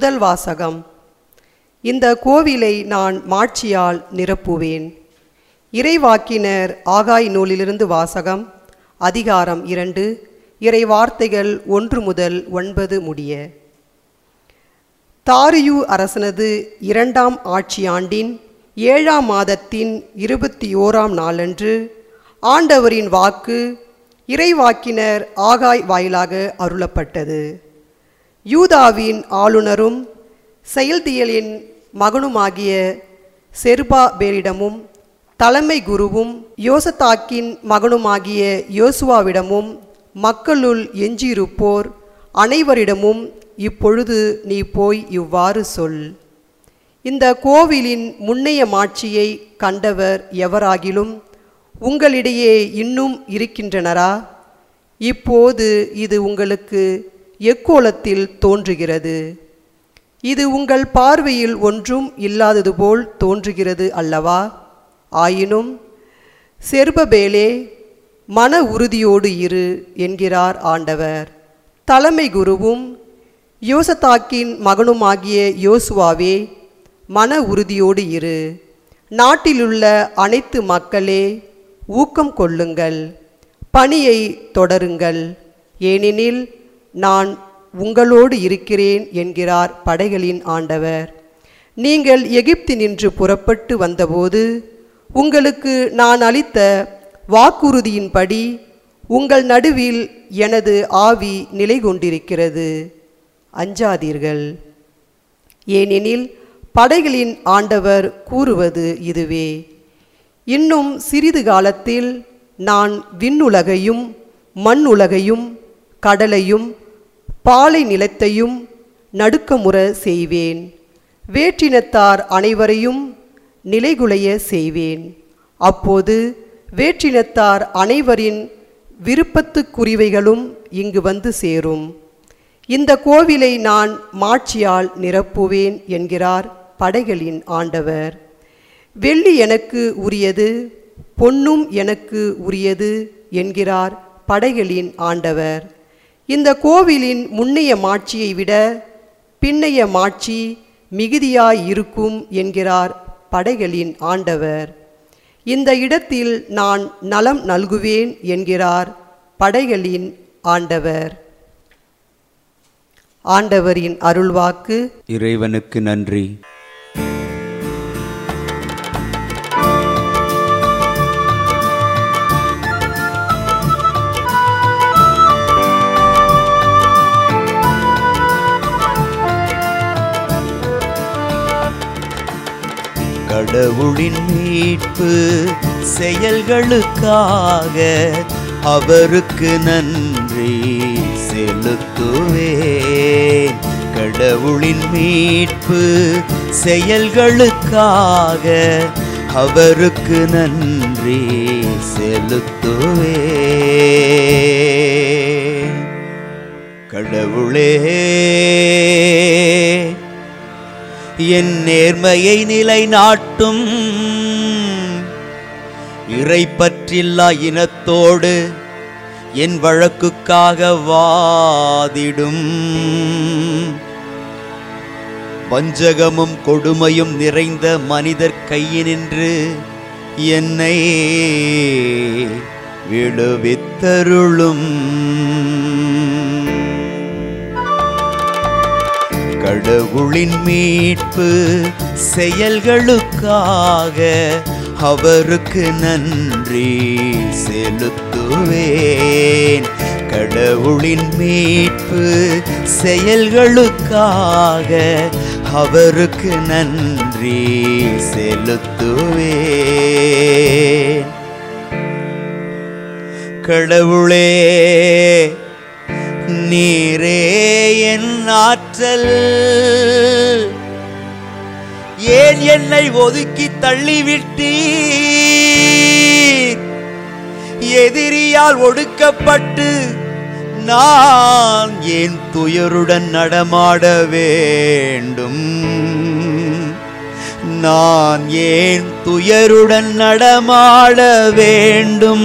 முதல் வாசகம். இந்த கோவிலை நான் மாட்சியால் நிரப்புவேன். இறைவாக்கினர் ஆகாய் நூலிலிருந்து வாசகம். அதிகாரம் 2, இறை வார்த்தைகள் 1 முதல் 9 முடிய. தாரியு அரசனது 2ஆம் ஆட்சி ஆண்டின் 7ஆம் மாதத்தின் 21ஆம் நாளன்று ஆண்டவரின் வாக்கு இறைவாக்கினர் ஆகாய் வாயிலாக அருளப்பட்டது. யூதாவின் ஆளுநரும் செயல்தியலின் மகனுமாகிய செருபாபேலிடமும் தலைமை குருவும் யோசதாக்கின் மகனுமாகிய யோசுவாவிடமும் மக்களுள் எஞ்சியிருப்போர் அனைவரிடமும் இப்பொழுது நீ போய் இவ்வாறு சொல். இந்த கோவிலின் முன்னைய மாட்சியை கண்டவர் எவராகிலும் உங்களிடையே இன்னும் இருக்கின்றனரா? இப்போது இது உங்களுக்கு எக்கோலத்தில் தோன்றுகிறது. இது உங்கள் பார்வையில் ஒன்றும் இல்லாதது போல் தோன்றுகிறது அல்லவா? ஆயினும் செருபபேலே, மன உறுதியோடு இரு என்கிறார் ஆண்டவர். தலைமை குருவும் யோசதாக்கின் மகனுமாகிய யோசுவாவே, மன உறுதியோடு இரு. நாட்டிலுள்ள அனைத்து மக்களே, ஊக்கம் கொள்ளுங்கள், பணியை தொடருங்கள், ஏனெனில் நான் உங்களோடு இருக்கிறேன் என்கிறார் படைகளின் ஆண்டவர். நீங்கள் எகிப்தினின்று புறப்பட்டு வந்தபோது உங்களுக்கு நான் அளித்த வாக்குறுதியின்படி உங்கள் நடுவில் எனது ஆவி நிலை கொண்டிருக்கிறது. அஞ்சாதீர்கள், ஏனெனில் படைகளின் ஆண்டவர் கூறுவது இதுவே. இன்னும் சிறிது காலத்தில் நான் விண்ணுலகையும் மண்ணுலகையும் கடலையும் பாலை நிலத்தையும் நடுக்கமுற செய்வேன். வேற்றினத்தார் அனைவரையும் நிலைகுலைய செய்வேன். அப்போது வேற்றினத்தார் அனைவரின் விருப்பத்துக்குரியவைகளும் இங்கு வந்து சேரும். இந்த கோவிலை நான் மாட்சியால் நிரப்புவேன் என்கிறார் படைகளின் ஆண்டவர். வெள்ளி எனக்கு உரியது, பொன்னும் எனக்கு உரியது என்கிறார் படைகளின் ஆண்டவர். இந்த கோவிலின் முன்னைய மாட்சியை விட பின்னைய மாட்சி மிகுதியாயிருக்கும் என்கிறார் படைகளின் ஆண்டவர். இந்த இடத்தில் நான் நலம் நல்குவேன் என்கிறார் படைகளின் ஆண்டவர். ஆண்டவரின் அருள்வாக்கு. இறைவனுக்கு நன்றி. கடவுளின் மீட்பு செயல்களுக்காக அவருக்கு நன்றி செலுத்துவேன். கடவுளின் மீட்பு செயல்களுக்காக அவருக்கு நன்றி செலுத்துவேன். கடவுளே, என் நேர்மையை நிலைநாட்டும் இறைப்பற்றில்லா இனத்தோடு என் வழக்குக்காக வாதிடும். வஞ்சகமும் கொடுமையும் நிறைந்த மனிதர் கையினின்று என்னை விடுவித்தருளும். கடவுளின் மீட்பு செயல்களுக்காக அவருக்கு நன்றி செலுத்துவேன். கடவுளின் மீட்பு செயல்களுக்காக அவருக்கு நன்றி செலுத்துவேன். கடவுளே, நீரே என் ஆற்றல். ஏன் என்னை ஒதுக்கி தள்ளிவிட்டீர்? எதிரியால் ஒடுக்கப்பட்டு நான் ஏன் துயருடன் நடமாட வேண்டும்? நான் ஏன் துயருடன் நடமாட வேண்டும்?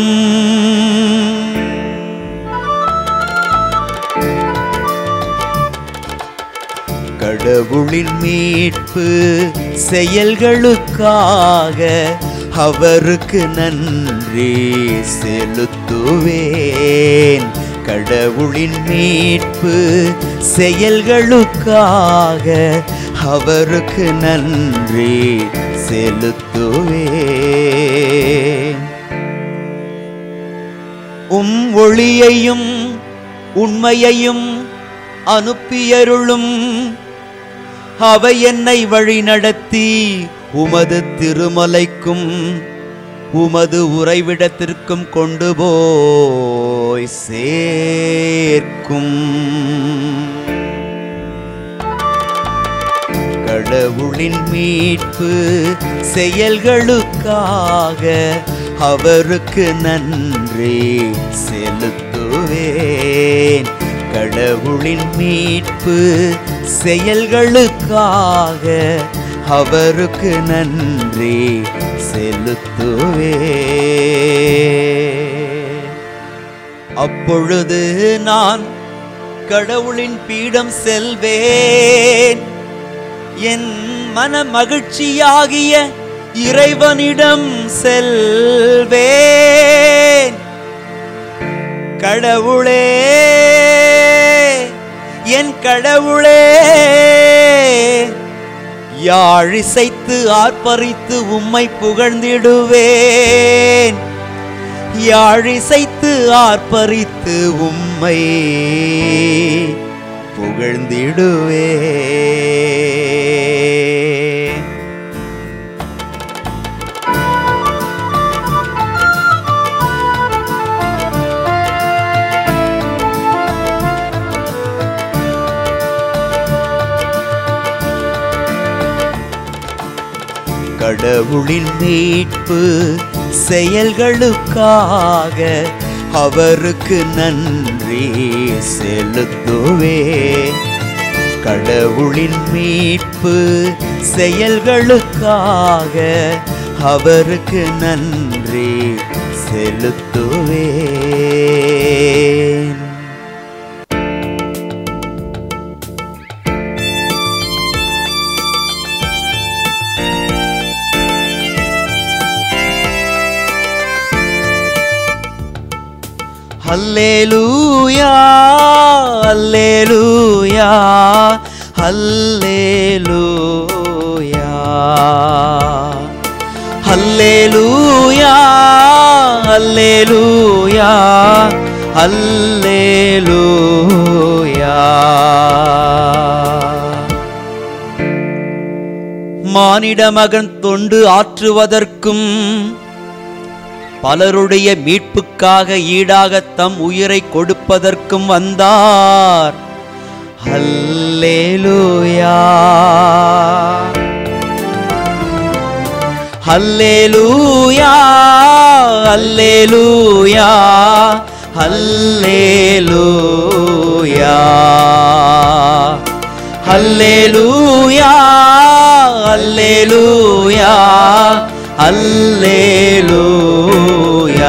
கடவுளின் மீட்பு செயல்களுக்காக அவருக்கு நன்றி செலுத்துவேன். கடவுளின் மீட்பு செயல்களுக்காக அவருக்கு நன்றி செலுத்துவேன். ஒளியையும் உண்மையையும் அனுப்பியருளும். அவை என்னை வழிநடத்தி உமது திருமலைக்கும் உமது உறைவிடத்திற்கும் கொண்டு போய் சேர்க்கும். கடவுளின் மீட்பு செயல்களுக்காக அவருக்கு நன்றி செலுத்துவேன். கடவுளின் மீட்பு செயல்களுக்காக அவருக்கு நன்றி செலுத்துவேன். அப்பொழுது நான் கடவுளின் பீடம் செல்வேன். என் மன மகிழ்ச்சியாகிய இறைவனிடம் செல்வேன். கடவுளே, என் கடவுளே, யாழிசைத்து ஆர்ப்பரித்து உம்மை புகழ்ந்திடுவேன். யாழிசைத்து ஆர்ப்பரித்து உம்மை புகழ்ந்திடுவேன். கடவுளின் மீட்பு செயல்களுக்காக அவருக்கு நன்றி செலுத்துவேன். கடவுளின் மீட்பு செயல்களுக்காக அவருக்கு நன்றி செலுத்துவேன். ஹல்லேலூயா, ஹல்லேலூயா, ஹல்லேலூயா, ஹல்லேலூயா, ஹல்லேலூயா, ஹல்லேலூயா. மானிட மகன் தொண்டு ஆற்றுவதற்கும் பலருடைய மீட்புக்காக ஈடாக தம் உயிரை கொடுப்பதற்கும் வந்தார். ஹல்லேலூயா, ஹல்லேலூயா, ஹல்லேலூயா, ஹல்லேலூயா, ஹல்லேலூயா, ஹல்லேலூயா, ஹல்லேலூயா.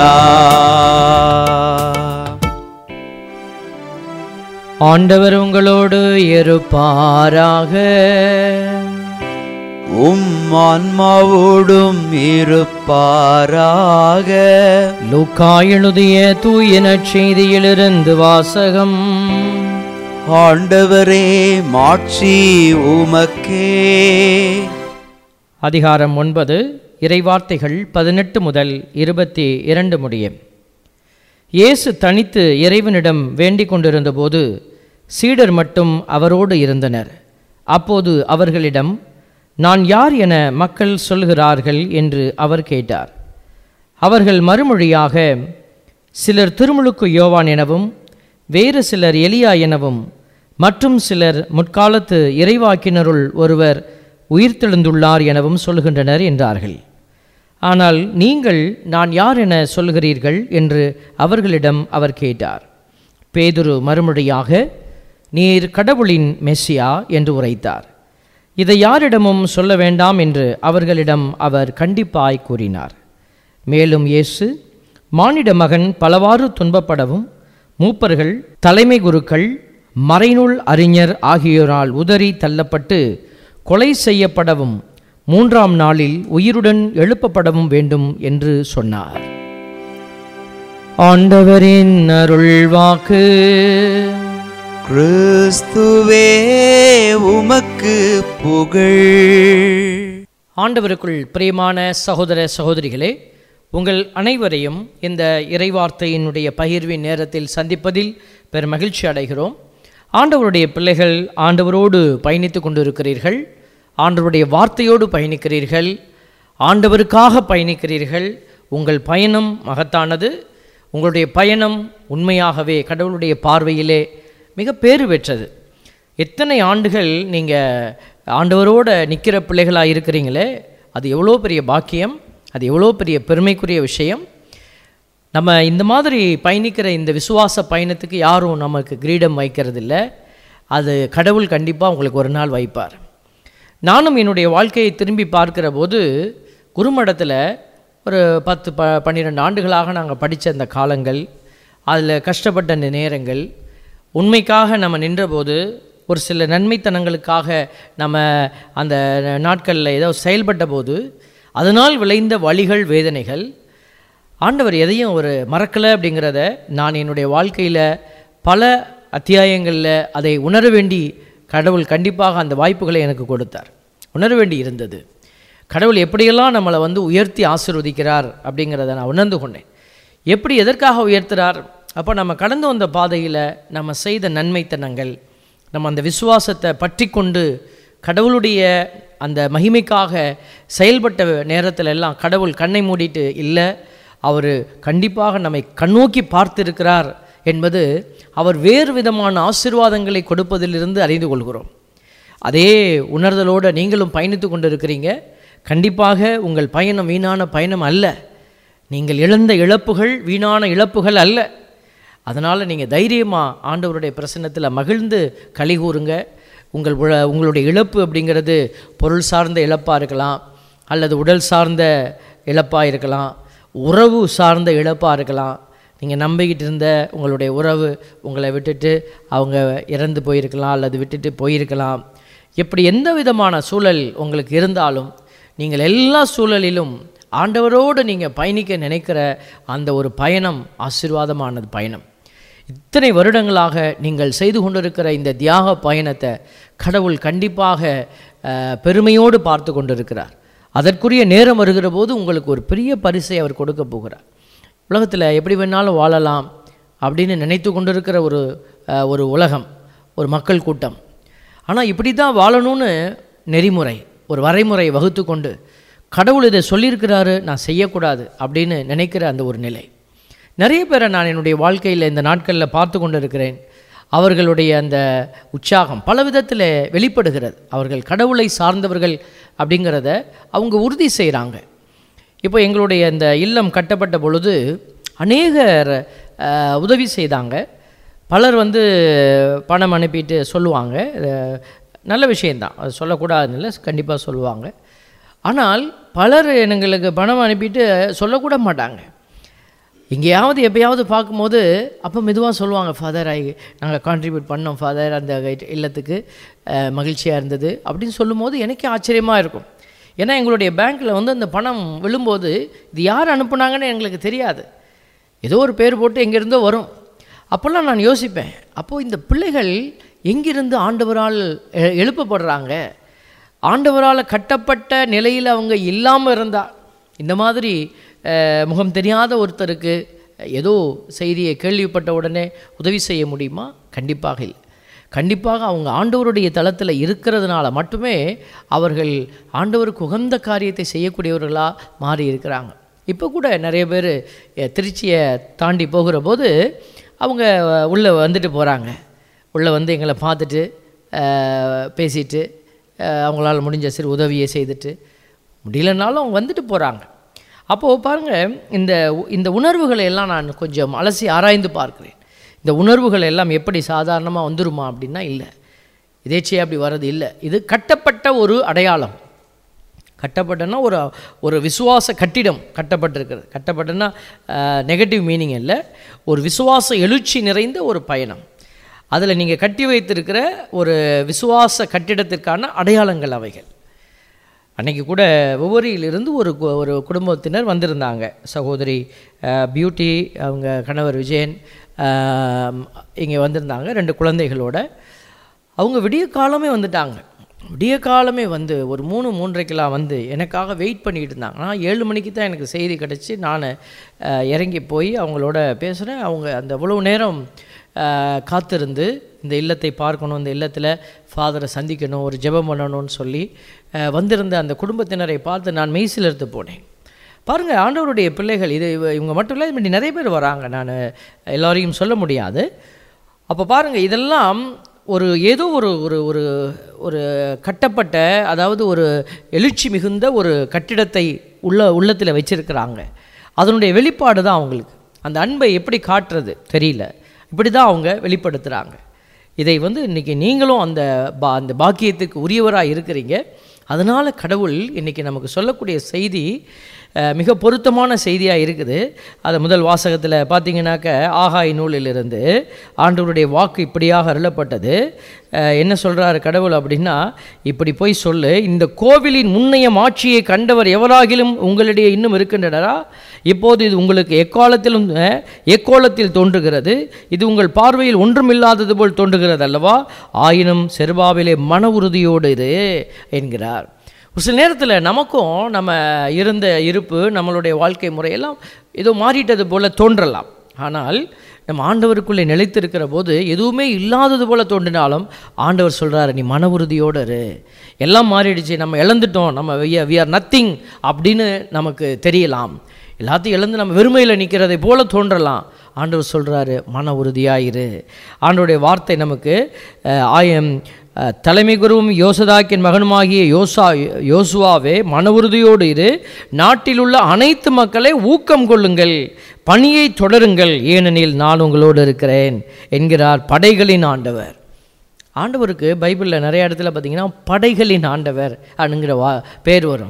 ஆண்டவர் உங்களோடு இருப்பாராக. ஆன்மாவோடும் இருப்பாராக. லூக்கா எழுதிய தூய நற்செய்தியிலிருந்து வாசகம். ஆண்டவரே, மாட்சி உமக்கே. அதிகாரம் 9, இறைவார்த்தைகள் 18 முதல் 22 முடிய. இயேசு தனித்து இறைவனிடம் வேண்டிக் கொண்டிருந்த போது சீடர் மட்டும் அவரோடு இருந்தனர். அப்போது அவர்களிடம், நான் யார் என மக்கள் சொல்கிறார்கள் என்று அவர் கேட்டார். அவர்கள் மறுமொழியாக, சிலர் திருமுழுக்கு யோவான் எனவும், வேறு சிலர் எலியா எனவும், மற்றும் சிலர் முற்காலத்து இறைவாக்கினருள் ஒருவர் உயிர்த்தெழுந்துள்ளார் எனவும் சொல்கின்றனர் என்றார்கள். ஆனால் நீங்கள் நான் யார் என சொல்கிறீர்கள் என்று அவர்களிடம் அவர் கேட்டார். பேதுரு மறுமொழியாக, நீர் கடவுளின் மெசியா என்று உரைத்தார். இதை யாரிடமும் சொல்ல வேண்டாம் என்று அவர்களிடம் அவர் கண்டிப்பாய் கூறினார். மேலும் இயேசு, மானிட மகன் பலவாறு துன்பப்படவும் மூப்பர்கள், தலைமை குருக்கள், மறைநூல் அறிஞர் ஆகியோரால் உதறி தள்ளப்பட்டு கொலை செய்யப்படவும் 3ஆம் நாளில் உயிருடன் எழுப்பப்படவும் வேண்டும் என்று சொன்னார். ஆண்டவரின் அருள்வாக்கு. கிறிஸ்துவே உமக்கு புகழ். ஆண்டவருக்குள் பிரியமான சகோதர சகோதரிகளே, உங்கள் அனைவரையும் இந்த இறைவார்த்தையினுடைய பகிர்வின் நேரத்தில் சந்திப்பதில் பெரும் மகிழ்ச்சி அடைகிறோம். ஆண்டவருடைய பிள்ளைகள் ஆண்டவரோடு பயணித்து கொண்டிருக்கிறீர்கள், ஆண்டவருடைய வார்த்தையோடு பயணிக்கிறீர்கள், ஆண்டவருக்காக பயணிக்கிறீர்கள். உங்கள் பயணம் மகத்தானது. உங்களுடைய பயணம் உண்மையாகவே கடவுளுடைய பார்வையிலே மிக பேறு பெற்றது. எத்தனை ஆண்டுகள் நீங்கள் ஆண்டவரோடு நிற்கிற பிள்ளைகளாக இருக்கிறீங்களே, அது எவ்வளோ பெரிய பாக்கியம், அது எவ்வளோ பெரிய பெருமைக்குரிய விஷயம். நம்ம இந்த மாதிரி பயணிக்கிற இந்த விசுவாச பயணத்துக்கு யாரும் நமக்கு கிரீடம் வைக்கிறதில்ல. அது கடவுள் கண்டிப்பாக உங்களுக்கு ஒரு நாள் வைப்பார். நானும் என்னுடைய வாழ்க்கையை திரும்பி பார்க்கிற போது குருமடத்தில் ஒரு 10-12 ஆண்டுகளாக நாங்கள் படித்த அந்த காலங்கள், அதில் கஷ்டப்பட்ட அந்த நேரங்கள், உண்மைக்காக நம்ம நின்றபோது, ஒரு சில நன்மைத்தனங்களுக்காக நம்ம அந்த நாட்களில் ஏதோ செயல்பட்ட போது அதனால் விளைந்த வலிகள், வேதனைகள், ஆண்டவர் எதையும் ஒரு மறக்கலை அப்படிங்கிறத நான் என்னுடைய வாழ்க்கையில் பல அத்தியாயங்களில் அதை உணர வேண்டி கடவுள் கண்டிப்பாக அந்த வாய்ப்புகளை எனக்கு கொடுத்தார். உணர வேண்டி இருந்தது. கடவுள் எப்படியெல்லாம் நம்மளை உயர்த்தி ஆசீர்வதிக்கிறார் அப்படிங்கிறத நான் உணர்ந்து கொண்டேன். எப்படி, எதற்காக உயர்த்துகிறார்? அப்போ நம்ம கடந்து வந்த பாதையில் நம்ம செய்த நன்மைத்தனங்கள், நம்ம அந்த விசுவாசத்தை பற்றி கொண்டு கடவுளுடைய அந்த மகிமைக்காக செயல்பட்ட நேரத்தில் எல்லாம் கடவுள் கண்ணை மூடிட்டு இல்லை, அவர் கண்டிப்பாக நம்மை கண்ணோக்கி பார்த்திருக்கிறார் என்பது அவர் வேறு விதமான ஆசீர்வாதங்களை கொடுப்பதிலிருந்து அறிந்து கொள்கிறோம். அதே உணர்தலோடு நீங்களும் பயணித்து கொண்டு இருக்கிறீங்க. கண்டிப்பாக உங்கள் பயணம் வீணான பயணம் அல்ல. நீங்கள் இழந்த இழப்புகள் வீணான இழப்புகள் அல்ல. அதனால் நீங்கள் தைரியமாக ஆண்டவருடைய பிரசன்னத்தில் மகிழ்ந்து களிகூறுங்க. உங்களுடைய இழப்பு அப்படிங்கிறது பொருள் சார்ந்த இழப்பாக இருக்கலாம், அல்லது உடல் சார்ந்த இழப்பாக இருக்கலாம், உறவு சார்ந்த இழப்பாக இருக்கலாம். நீங்கள் நம்பிக்கிட்டு இருந்த உங்களுடைய உறவு உங்களை விட்டுட்டு அவங்க இறந்து போயிருக்கலாம், அல்லது விட்டுட்டு போயிருக்கலாம். எப்படி எந்த விதமான சூழல் உங்களுக்கு இருந்தாலும், நீங்கள் எல்லா சூழலிலும் ஆண்டவரோடு நீங்கள் பயணிக்க நினைக்கிற அந்த ஒரு பயணம் ஆசீர்வாதமானது பயணம். இத்தனை வருடங்களாக நீங்கள் செய்து கொண்டிருக்கிற இந்த தியாக பயணத்தை கடவுள் கண்டிப்பாக பெருமையோடு பார்த்து கொண்டிருக்கிறார். அதற்குரிய நேரம் வருகிற போது உங்களுக்கு ஒரு பெரிய பரிசை அவர் கொடுக்க போகிறார். உலகத்தில் எப்படி வேணாலும் வாழலாம் அப்படின்னு நினைத்து கொண்டிருக்கிற ஒரு உலகம், ஒரு மக்கள் கூட்டம். ஆனால் இப்படி தான் வாழணும்னு நெறிமுறை, ஒரு வரைமுறை வகுத்து கொண்டு கடவுள் இதை சொல்லியிருக்கிறாரு, நான் செய்யக்கூடாது அப்படின்னு நினைக்கிற அந்த ஒரு நிலை. நிறைய பேரை நான் என்னுடைய வாழ்க்கையில் இந்த நாட்களில் பார்த்து கொண்டு இருக்கிறேன். அவர்களுடைய அந்த உற்சாகம் பல விதத்தில் வெளிப்படுகிறது. அவர்கள் கடவுளை சார்ந்தவர்கள் அப்படிங்கிறத அவங்க உறுதி செய்கிறாங்க. இப்போ எங்களுடைய இந்த இல்லம் கட்டப்பட்ட பொழுது அநேகர் உதவி செய்தாங்க. பலர் பணம் அனுப்பிட்டு சொல்லுவாங்க, நல்ல விஷயந்தான், அது சொல்லக்கூடாதுன்னு இல்லை, கண்டிப்பாக சொல்லுவாங்க. ஆனால் பலர் எங்களுக்கு பணம் அனுப்பிட்டு சொல்லக்கூட மாட்டாங்க. எங்கேயாவது எப்பயாவது பார்க்கும்போது அப்போ மெதுவாக சொல்லுவாங்க, ஃபாதர் நாங்கள் கான்ட்ரிபியூட் பண்ணோம் ஃபாதர், அந்த இல்லத்துக்கு மகிழ்ச்சியாக இருந்தது அப்படின்னு சொல்லும்போது எனக்கே ஆச்சரியமாக இருக்கும். ஏன்னா எங்களுடைய பேங்க்கில் அந்த பணம் விழும்போது இது யார் அனுப்புனாங்கன்னு எங்களுக்கு தெரியாது. ஏதோ ஒரு பேர் போட்டு எங்கேருந்தோ வரும். அப்போல்லாம் நான் யோசிப்பேன், அப்போது இந்த பிள்ளைகள் எங்கிருந்து ஆண்டவரால் எழுப்பப்படுறாங்க? ஆண்டவரால் கட்டப்பட்ட நிலையில் அவங்க இல்லாமல் இருந்தால், இந்த மாதிரி முகம் தெரியாத ஒருத்தருக்கு ஏதோ செய்தியை கேள்விப்பட்ட உடனே உதவி செய்ய முடியுமா? கண்டிப்பாக இல்லை. கண்டிப்பாக அவங்க ஆண்டவருடைய தளத்தில் இருக்கிறதுனால மட்டுமே அவர்கள் ஆண்டவருக்கு உகந்த காரியத்தை செய்யக்கூடியவர்களாக மாறி இருக்கிறாங்க. இப்போ கூட நிறைய பேர் திருச்சியை தாண்டி போகிற போது அவங்க உள்ளே வந்துட்டு போகிறாங்க. உள்ளே எங்களை பார்த்துட்டு பேசிட்டு அவங்களால முடிஞ்ச சிறு உதவியை செய்துட்டு, முடியலனாலும் அவங்க வந்துட்டு போகிறாங்க. அப்போது பாருங்கள், இந்த உணர்வுகளை எல்லாம் நான் கொஞ்சம் அலசி ஆராய்ந்து பார்க்குறேன். இந்த உணர்வுகள் எல்லாம் எப்படி சாதாரணமாக வந்துருமா அப்படின்னா இல்லை, இதேச்சே அப்படி வர்றது இல்லை. இது கட்டப்பட்ட ஒரு அடையாளம். கட்டப்பட்டனா ஒரு விசுவாச கட்டிடம் கட்டப்பட்டிருக்கிறது. கட்டப்பட்டனா நெகட்டிவ் மீனிங் இல்லை, ஒரு விசுவாச எழுச்சி நிறைந்த ஒரு பயணம். அதில் நீங்கள் கட்டி வைத்திருக்கிற ஒரு விசுவாச கட்டிடத்திற்கான அடையாளங்கள் அவைகள். அன்றைக்கி கூட ஒவ்வொருயிலிருந்து ஒரு குடும்பத்தினர் வந்திருந்தாங்க. சகோதரி பியூட்டி, அவங்க கணவர் விஜயன் இங்கே வந்திருந்தாங்க 2 குழந்தைகளோட. அவங்க விடிய காலமே வந்துட்டாங்க. விடிய காலமே வந்து ஒரு 3-3:30 வந்து எனக்காக வெயிட் பண்ணிக்கிட்டு இருந்தாங்க. நான் 7 மணிக்கு தான் எனக்கு செய்தி கிடச்சி நான் இறங்கி போய் அவங்களோட பேசுகிறேன். அவங்க அந்த அவ்வளோ நேரம் காத்திருந்து இந்த இல்லத்தை பார்க்கணும், இந்த இல்லத்தில் ஃபாதரை சந்திக்கணும், ஒரு ஜெபம் பண்ணணும்னு சொல்லி வந்திருந்த அந்த குடும்பத்தினரை பார்த்து நான் மெய்சிலிர்த்து போனேன். பாருங்கள், ஆண்டவருடைய பிள்ளைகள் இது இவங்க மட்டும் இல்லை, இப்படி நிறைய பேர் வராங்க. நான் எல்லோரையும் சொல்ல முடியாது. அப்போ பாருங்கள், இதெல்லாம் ஏதோ ஒரு கட்டப்பட்ட, அதாவது ஒரு எழுச்சி மிகுந்த ஒரு கட்டிடத்தை உள்ளத்தில் வச்சிருக்கிறாங்க. அதனுடைய வெளிப்பாடு தான் அவங்களுக்கு. அந்த அன்பை எப்படி காட்டுறது தெரியல, இப்படி தான் அவங்க வெளிப்படுத்துகிறாங்க. இதை இன்றைக்கி நீங்களும் அந்த பாக்கியத்துக்கு உரியவராக இருக்கிறீங்க. அதனால் கடவுள் இன்றைக்கி நமக்கு சொல்லக்கூடிய செய்தி மிக பொருத்தமான செய்தியாக இருக்குது. அதை முதல் வாசகத்தில் பார்த்தீங்கன்னாக்க, ஆகாய் நூலிலிருந்து ஆண்டவருடைய வாக்கு இப்படியாக அருளப்பட்டது. என்ன சொல்கிறார் கடவுள் அப்படின்னா, இப்படி போய் சொல்லு, இந்த கோவிலின் முன்னைய மாட்சியை கண்டவர் எவராகிலும் உங்களிடையே இன்னும் இருக்கின்றனரா? இப்போது இது உங்களுக்கு எக்கோலத்தில் தோன்றுகிறது. இது உங்கள் பார்வையில் ஒன்றுமில்லாதது போல் தோன்றுகிறது அல்லவா? ஆயினும் செருபாவிலே மன உறுதியோடு இரு என்கிறார். ஒரு சில நேரத்தில் நமக்கும் நம்ம இருந்த இருப்பு, நம்மளுடைய வாழ்க்கை முறையெல்லாம் ஏதோ மாறிட்டது போல் தோன்றலாம். ஆனால் நம்ம ஆண்டவருக்குள்ளே நிலைத்திருக்கிற போது எதுவுமே இல்லாதது போல் தோன்றினாலும் ஆண்டவர் சொல்கிறார், நீ மன உறுதியோடு இரு. எல்லாம் மாறிடுச்சு, நம்ம இழந்துட்டோம், நம்ம வி ஆர் நத்திங் அப்படின்னு நமக்கு தெரியலாம். எல்லாத்தையும் இழந்து நம்ம வெறுமையில் நிற்கிறதை போல தோன்றலாம். ஆண்டவர் சொல்கிறாரு, மன உறுதியாயிரு. ஆண்டவருடைய வார்த்தை நமக்கு தலைமை குருவும் யோசதாக்கின் மகனுமாகிய யோசுவாவே, மன உறுதியோடு இரு. நாட்டில் உள்ள அனைத்து மக்களை ஊக்கம் கொள்ளுங்கள், பணியை தொடருங்கள், ஏனெனில் நான் உங்களோடு இருக்கிறேன் என்கிறார் படைகளின் ஆண்டவர். ஆண்டவருக்கு பைபிளில் நிறைய இடத்துல பார்த்திங்கன்னா படைகளின் ஆண்டவர் அப்படிங்கிற பேர் வரும்.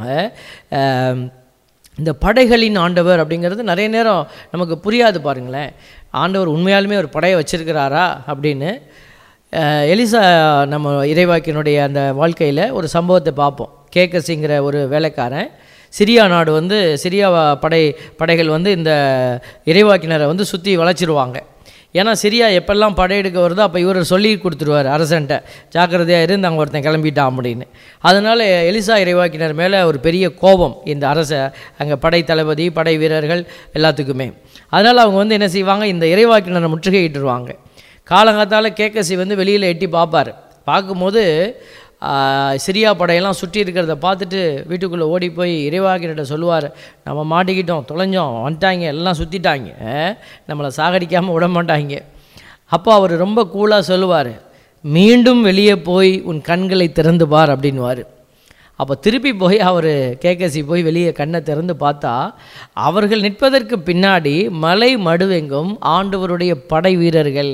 இந்த படைகளின் ஆண்டவர் அப்படிங்கிறது நிறைய நேரம் நமக்கு புரியாது. பாருங்களேன், ஆண்டவர் உண்மையாலுமே ஒரு படையை வச்சிருக்கிறாரா அப்படின்னு. எலிசா நம்ம இறைவாக்கினுடைய அந்த வாழ்க்கையில் ஒரு சம்பவத்தை பார்ப்போம். கேக்கசிங்கிற ஒரு வேலைக்காரன், சிரியா நாடு சிரியா படைகள் இந்த இறைவாக்கினரை சுற்றி வளைச்சிருவாங்க. ஏன்னா சிரியா எப்பெல்லாம் படையெடுக்க வருதோ அப்போ இவர் சொல்லி கொடுத்துருவார் அரசன்ட்ட, ஜாக்கிரதையாக இருந்து அங்கே ஒருத்தன் கிளம்பிட்டான் அப்படின்னு. அதனால் எலிசா இறைவாக்கினர் மேலே ஒரு பெரிய கோபம் இந்த அங்கே படை தளபதி, படை வீரர்கள் எல்லாத்துக்குமே. அதனால் அவங்க என்ன செய்வாங்க, இந்த இறைவாக்கினரை முற்றுகையிட்டுருவாங்க. காலங்காத்தால் கேக்கசி வெளியில் எட்டி பார்ப்பார். பார்க்கும்போது சிரியா படையெல்லாம் சுற்றி இருக்கிறத பார்த்துட்டு வீட்டுக்குள்ளே ஓடி போய் இறைவாக்கிட்ட சொல்லுவார், நம்ம மாட்டிக்கிட்டோம், தொலைஞ்சோம், வந்துட்டாங்க, எல்லாம் சுற்றிட்டாங்க, நம்மளை சாகடிக்காமல் விட மாட்டாங்க. அப்போ அவர் ரொம்ப கூலாக சொல்லுவார், மீண்டும் வெளியே போய் உன் கண்களை திறந்து பார் அப்படின்வார். அப்போ திருப்பி போய் அவர் கேக்கசி போய் வெளியே கண்ணை திறந்து பார்த்தா, அவர்கள் நிற்பதற்கு பின்னாடி மலை மடுவெங்கும் ஆண்டவருடைய படை வீரர்கள்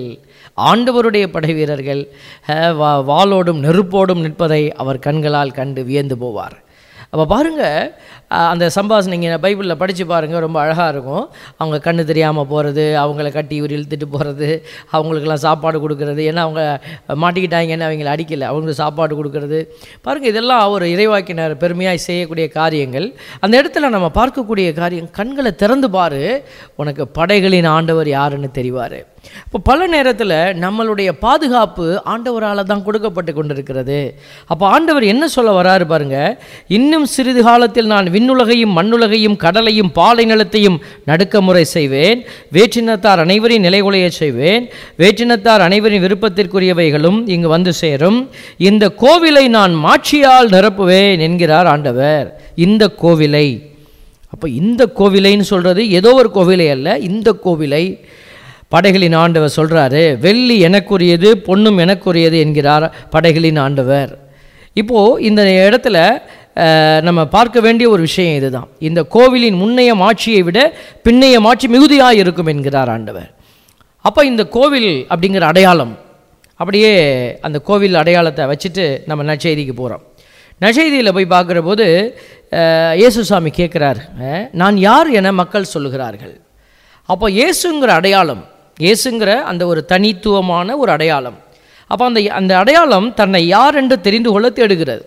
வாளோடும் நெருப்போடும் நிற்பதை அவர் கண்களால் கண்டு வியந்து போவார். அப்போ பாருங்கள், அந்த சம்பாஷணை நீங்கள் பைபிளில் படித்து பாருங்கள், ரொம்ப அழகாக இருக்கும். அவங்க கண்ணு தெரியாமல் போகிறது, அவங்கள கட்டி இழுத்துட்டு போகிறது, அவங்களுக்கெல்லாம் சாப்பாடு கொடுக்கறது. ஏன்னா அவங்க மாட்டிக்கிட்டாங்கன்னு அவங்கள அடிக்கலை, அவங்களுக்கு சாப்பாடு கொடுக்கறது. பாருங்கள், இதெல்லாம் ஒரு இறைவாக்கினர் பெருமையாக செய்யக்கூடிய காரியங்கள். அந்த இடத்துல நம்ம பார்க்கக்கூடிய காரியம், கண்களை திறந்து பாரு, உனக்கு படைகளின் ஆண்டவர் யாருன்னு தெரிவார். இப்போ பல நேரத்தில் நம்மளுடைய பாதுகாப்பு ஆண்டவரால் தான் கொடுக்கப்பட்டு கொண்டிருக்கிறது. அப்போ ஆண்டவர் என்ன சொல்ல வராரு பாருங்க, இன்னும் சிறிது காலத்தில் நான் விண்ணுலகையும் மண்ணுலகையும் கடலையும் பாலை நிலத்தையும் நடுக்க முறை செய்வேன், வேற்றினத்தார் அனைவரையும் நிலைகுலைய செய்வேன், வேற்றினத்தார் அனைவரின் விருப்பத்திற்குரியவைகளும் இங்கு வந்து சேரும், இந்த கோவிலை நான் மாட்சியால் நிரப்புவேன் என்கிறார் ஆண்டவர். இந்த கோவிலை, அப்போ இந்த கோவிலைன்னு சொல்கிறது ஏதோ ஒரு கோவிலை அல்ல, இந்த கோவிலை படைகளின் ஆண்டவர் சொல்கிறாரு. வெள்ளி எனக்குரியது, பொன்னும் எனக்குரியது என்கிறார் படைகளின் ஆண்டவர். இப்போது இந்த இடத்துல நம்ம பார்க்க வேண்டிய ஒரு விஷயம் இதுதான். இந்த கோவிலின் முன்னைய மாட்சியை விட பின்னைய மாட்சி மிகுதியாக இருக்கும் என்கிறார் ஆண்டவர். அப்போ இந்த கோவில் அப்படிங்கிற அடையாளம், அப்படியே அந்த கோவில் அடையாளத்தை வச்சுட்டு நம்ம நற்செய்திக்கு போகிறோம். நற்செய்தியில் போய் பார்க்குற போது இயேசுசாமி கேட்குறார், நான் யார் என மக்கள் சொல்லுகிறார்கள். அப்போ இயேசுங்கிற அடையாளம், இயேசுங்கிற அந்த ஒரு தனித்துவமான ஒரு அடையாளம். அப்போ அந்த அடையாளம் தன்னை யார் என்று தெரிந்து கொள்ள தேடுகிறது.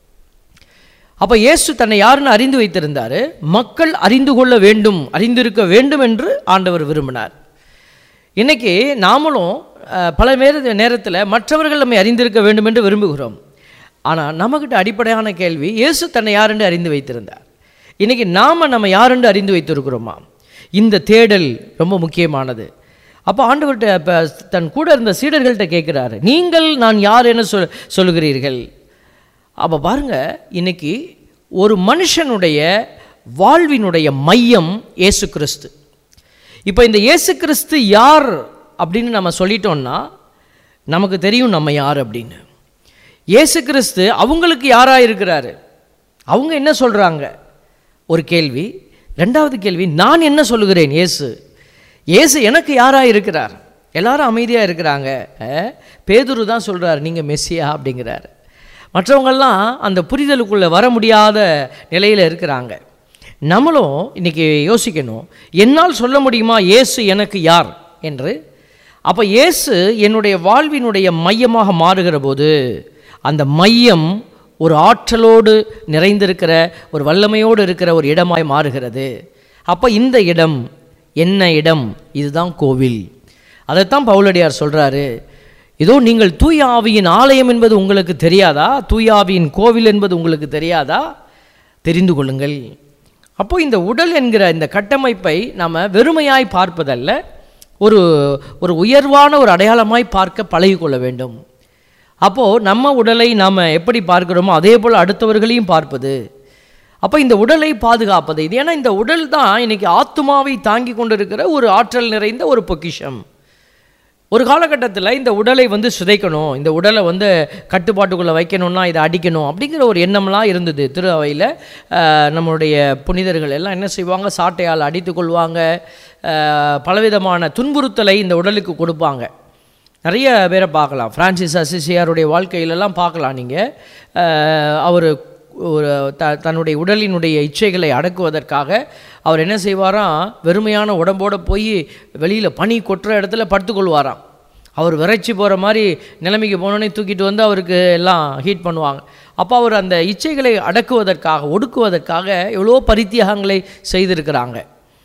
அப்போ இயேசு தன்னை யாருன்னு அறிந்து வைத்திருந்தார். மக்கள் அறிந்து கொள்ள வேண்டும், அறிந்திருக்க வேண்டும் என்று ஆண்டவர் விரும்பினார். இன்றைக்கி நாமளும் பல நேரத்தில் மற்றவர்கள் நம்மை அறிந்திருக்க வேண்டும் என்று விரும்புகிறோம். ஆனால் நம்மக்கிட்ட அடிப்படையான கேள்வி, இயேசு தன்னை யார் என்று அறிந்து வைத்திருந்தார். இன்றைக்கி நாம் நம்ம யார் என்று அறிந்து வைத்திருக்கிறோமா? இந்த தேடல் ரொம்ப முக்கியமானது. அப்போ ஆண்டவர்கிட்ட இப்போ தன் கூட இருந்த சீடர்கள்ட்ட கேட்குறாரு, நீங்கள் நான் யார் என சொல்லுகிறீர்கள்? அப்போ பாருங்கள், இன்றைக்கி ஒரு மனுஷனுடைய வாழ்வினுடைய மையம் இயேசு கிறிஸ்து. இப்போ இந்த இயேசு கிறிஸ்து யார் அப்படின்னு நம்ம சொல்லிட்டோம்னா நமக்கு தெரியும் நம்ம யார் அப்படின்னு. இயேசு கிறிஸ்து அவங்களுக்கு யாராக இருக்கிறாரு, அவங்க என்ன சொல்கிறாங்க, ஒரு கேள்வி. ரெண்டாவது கேள்வி, நான் என்ன சொல்லுகிறேன்? இயேசு எனக்கு யாராக இருக்கிறார்? எல்லாரும் அமைதியாக இருக்கிறாங்க. பேதுரு தான் சொல்கிறார், நீங்கள் மெஸ்ஸியா அப்படிங்கிறார். மற்றவங்கள்லாம் அந்த புரிதலுக்குள்ளே வர முடியாத நிலையில் இருக்கிறாங்க. நம்மளும் இன்றைக்கி யோசிக்கணும், என்னால் சொல்ல முடியுமா இயேசு எனக்கு யார் என்று? அப்போ இயேசு என்னுடைய வாழ்வினுடைய மையமாக மாறுகிற போது அந்த மையம் ஒரு ஆற்றலோடு நிறைந்திருக்கிற, ஒரு வல்லமையோடு இருக்கிற ஒரு இடமாய் மாறுகிறது. அப்போ இந்த இடம் என்ன இடம்? இதுதான் கோவில். அதைத்தான் பவுலடியார் சொல்கிறாரு, இதோ நீங்கள் தூய ஆவியின் ஆலயம் என்பது உங்களுக்கு தெரியாதா? தூய ஆவியின் கோவில் என்பது உங்களுக்கு தெரியாதா? தெரிந்து கொள்ளுங்கள். அப்போது இந்த உடல் என்கிற இந்த கட்டமைப்பை நாம் வெறுமையாய் பார்ப்பதல்ல, ஒரு உயர்வான ஒரு அடையாளமாய் பார்க்க பழகிக்கொள்ள வேண்டும். அப்போது நம்ம உடலை நாம் எப்படி பார்க்கிறோமோ அதே போல் அடுத்தவர்களையும் பார்ப்பது. அப்போ இந்த உடலை பாதுகாப்பது இது. ஏன்னா இந்த உடல் தான் இன்றைக்கி ஆத்துமாவை தாங்கி கொண்டிருக்கிற ஒரு ஆற்றல் நிறைந்த ஒரு பொக்கிஷம். ஒரு காலகட்டத்தில் இந்த உடலை சிதைக்கணும், இந்த உடலை கட்டுப்பாட்டுக்குள்ளே வைக்கணும்னா இதை அடிக்கணும் அப்படிங்கிற ஒரு எண்ணம்லாம் இருந்தது. திரு அவையில் நம்மளுடைய புனிதர்கள் எல்லாம் என்ன செய்வாங்க, சாட்டையால் அடித்து கொள்வாங்க, பலவிதமான துன்புறுத்தலை இந்த உடலுக்கு கொடுப்பாங்க. நிறைய பேரை பார்க்கலாம். பிரான்சிஸ் அசிசியாருடைய வாழ்க்கையிலெல்லாம் பார்க்கலாம் நீங்கள். அவர் தன்னுடைய உடலினுடைய இச்சைகளை அடக்குவதற்காக அவர் என்ன செய்வாராம், வெறுமையான உடம்போடு போய் வெளியில் பனி கொட்டுற இடத்துல படுத்துக்கொள்வாராம். அவர் விரைச்சி போகிற மாதிரி நிலைமைக்கு போனோன்னே தூக்கிட்டு அவருக்கு எல்லாம் ஹீட் பண்ணுவாங்க. அப்போ அவர் அந்த இச்சைகளை அடக்குவதற்காக, ஒடுக்குவதற்காக எவ்வளோ பரித்தியாகங்களை செய்திருக்கிறாங்க.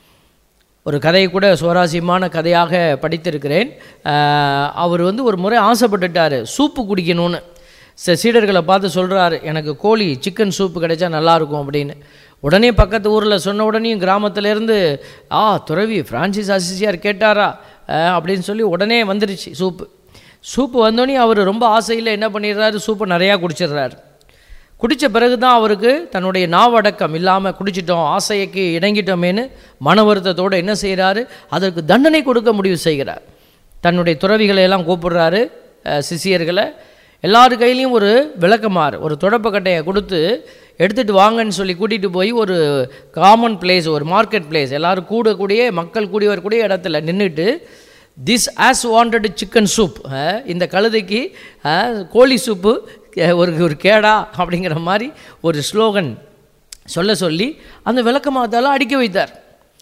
ஒரு கதையை கூட சுவாரஸ்யமான கதையாக படித்திருக்கிறேன். அவர் ஒரு முறை ஆசைப்பட்டுட்டார் சூப்பு குடிக்கணும்னு. சீடர்களை பார்த்து சொல்கிறாரு, எனக்கு கோழி சிக்கன் சூப்பு கிடைச்சா நல்லாயிருக்கும் அப்படின்னு. உடனே பக்கத்து ஊரில் சொன்ன உடனேயும் கிராமத்திலேருந்து துறவி பிரான்சிஸ் அசிசியார் கேட்டாரா அப்படின்னு சொல்லி உடனே வந்துருச்சு சூப்பு வந்தோடனே அவர் ரொம்ப ஆசையில் என்ன பண்ணிடுறாரு, சூப்பை நிறையா குடிச்சிடுறாரு. குடித்த பிறகு தான் அவருக்கு தன்னுடைய நாவடக்கம் இல்லாமல் குடிச்சிட்டோம், ஆசைக்கு இணங்கிட்டோமேனு மன வருத்தத்தோடு என்ன செய்கிறாரு, அதற்கு தண்டனை கொடுக்க முடிவு செய்கிறார். தன்னுடைய துறவிகளை எல்லாம் கூப்பிடுறாரு, சிஷியர்களை. எல்லார் கையிலையும் ஒரு விளக்கமாறு, ஒரு தொடப்பக்கட்டையை கொடுத்து எடுத்துகிட்டு வாங்கன்னு சொல்லி கூட்டிகிட்டு போய் ஒரு காமன் பிளேஸ், ஒரு மார்க்கெட் பிளேஸ், எல்லோரும் கூடக்கூடிய மக்கள் கூடி வரக்கூடிய இடத்துல நின்றுட்டு, this ass wanted chicken soup, இந்த கழுதைக்கு கோழி சூப்பு ஒரு கேடா அப்படிங்கிற மாதிரி ஒரு ஸ்லோகன் சொல்லி அந்த விளக்கமாத்தால் அடிக்க வைத்தார்.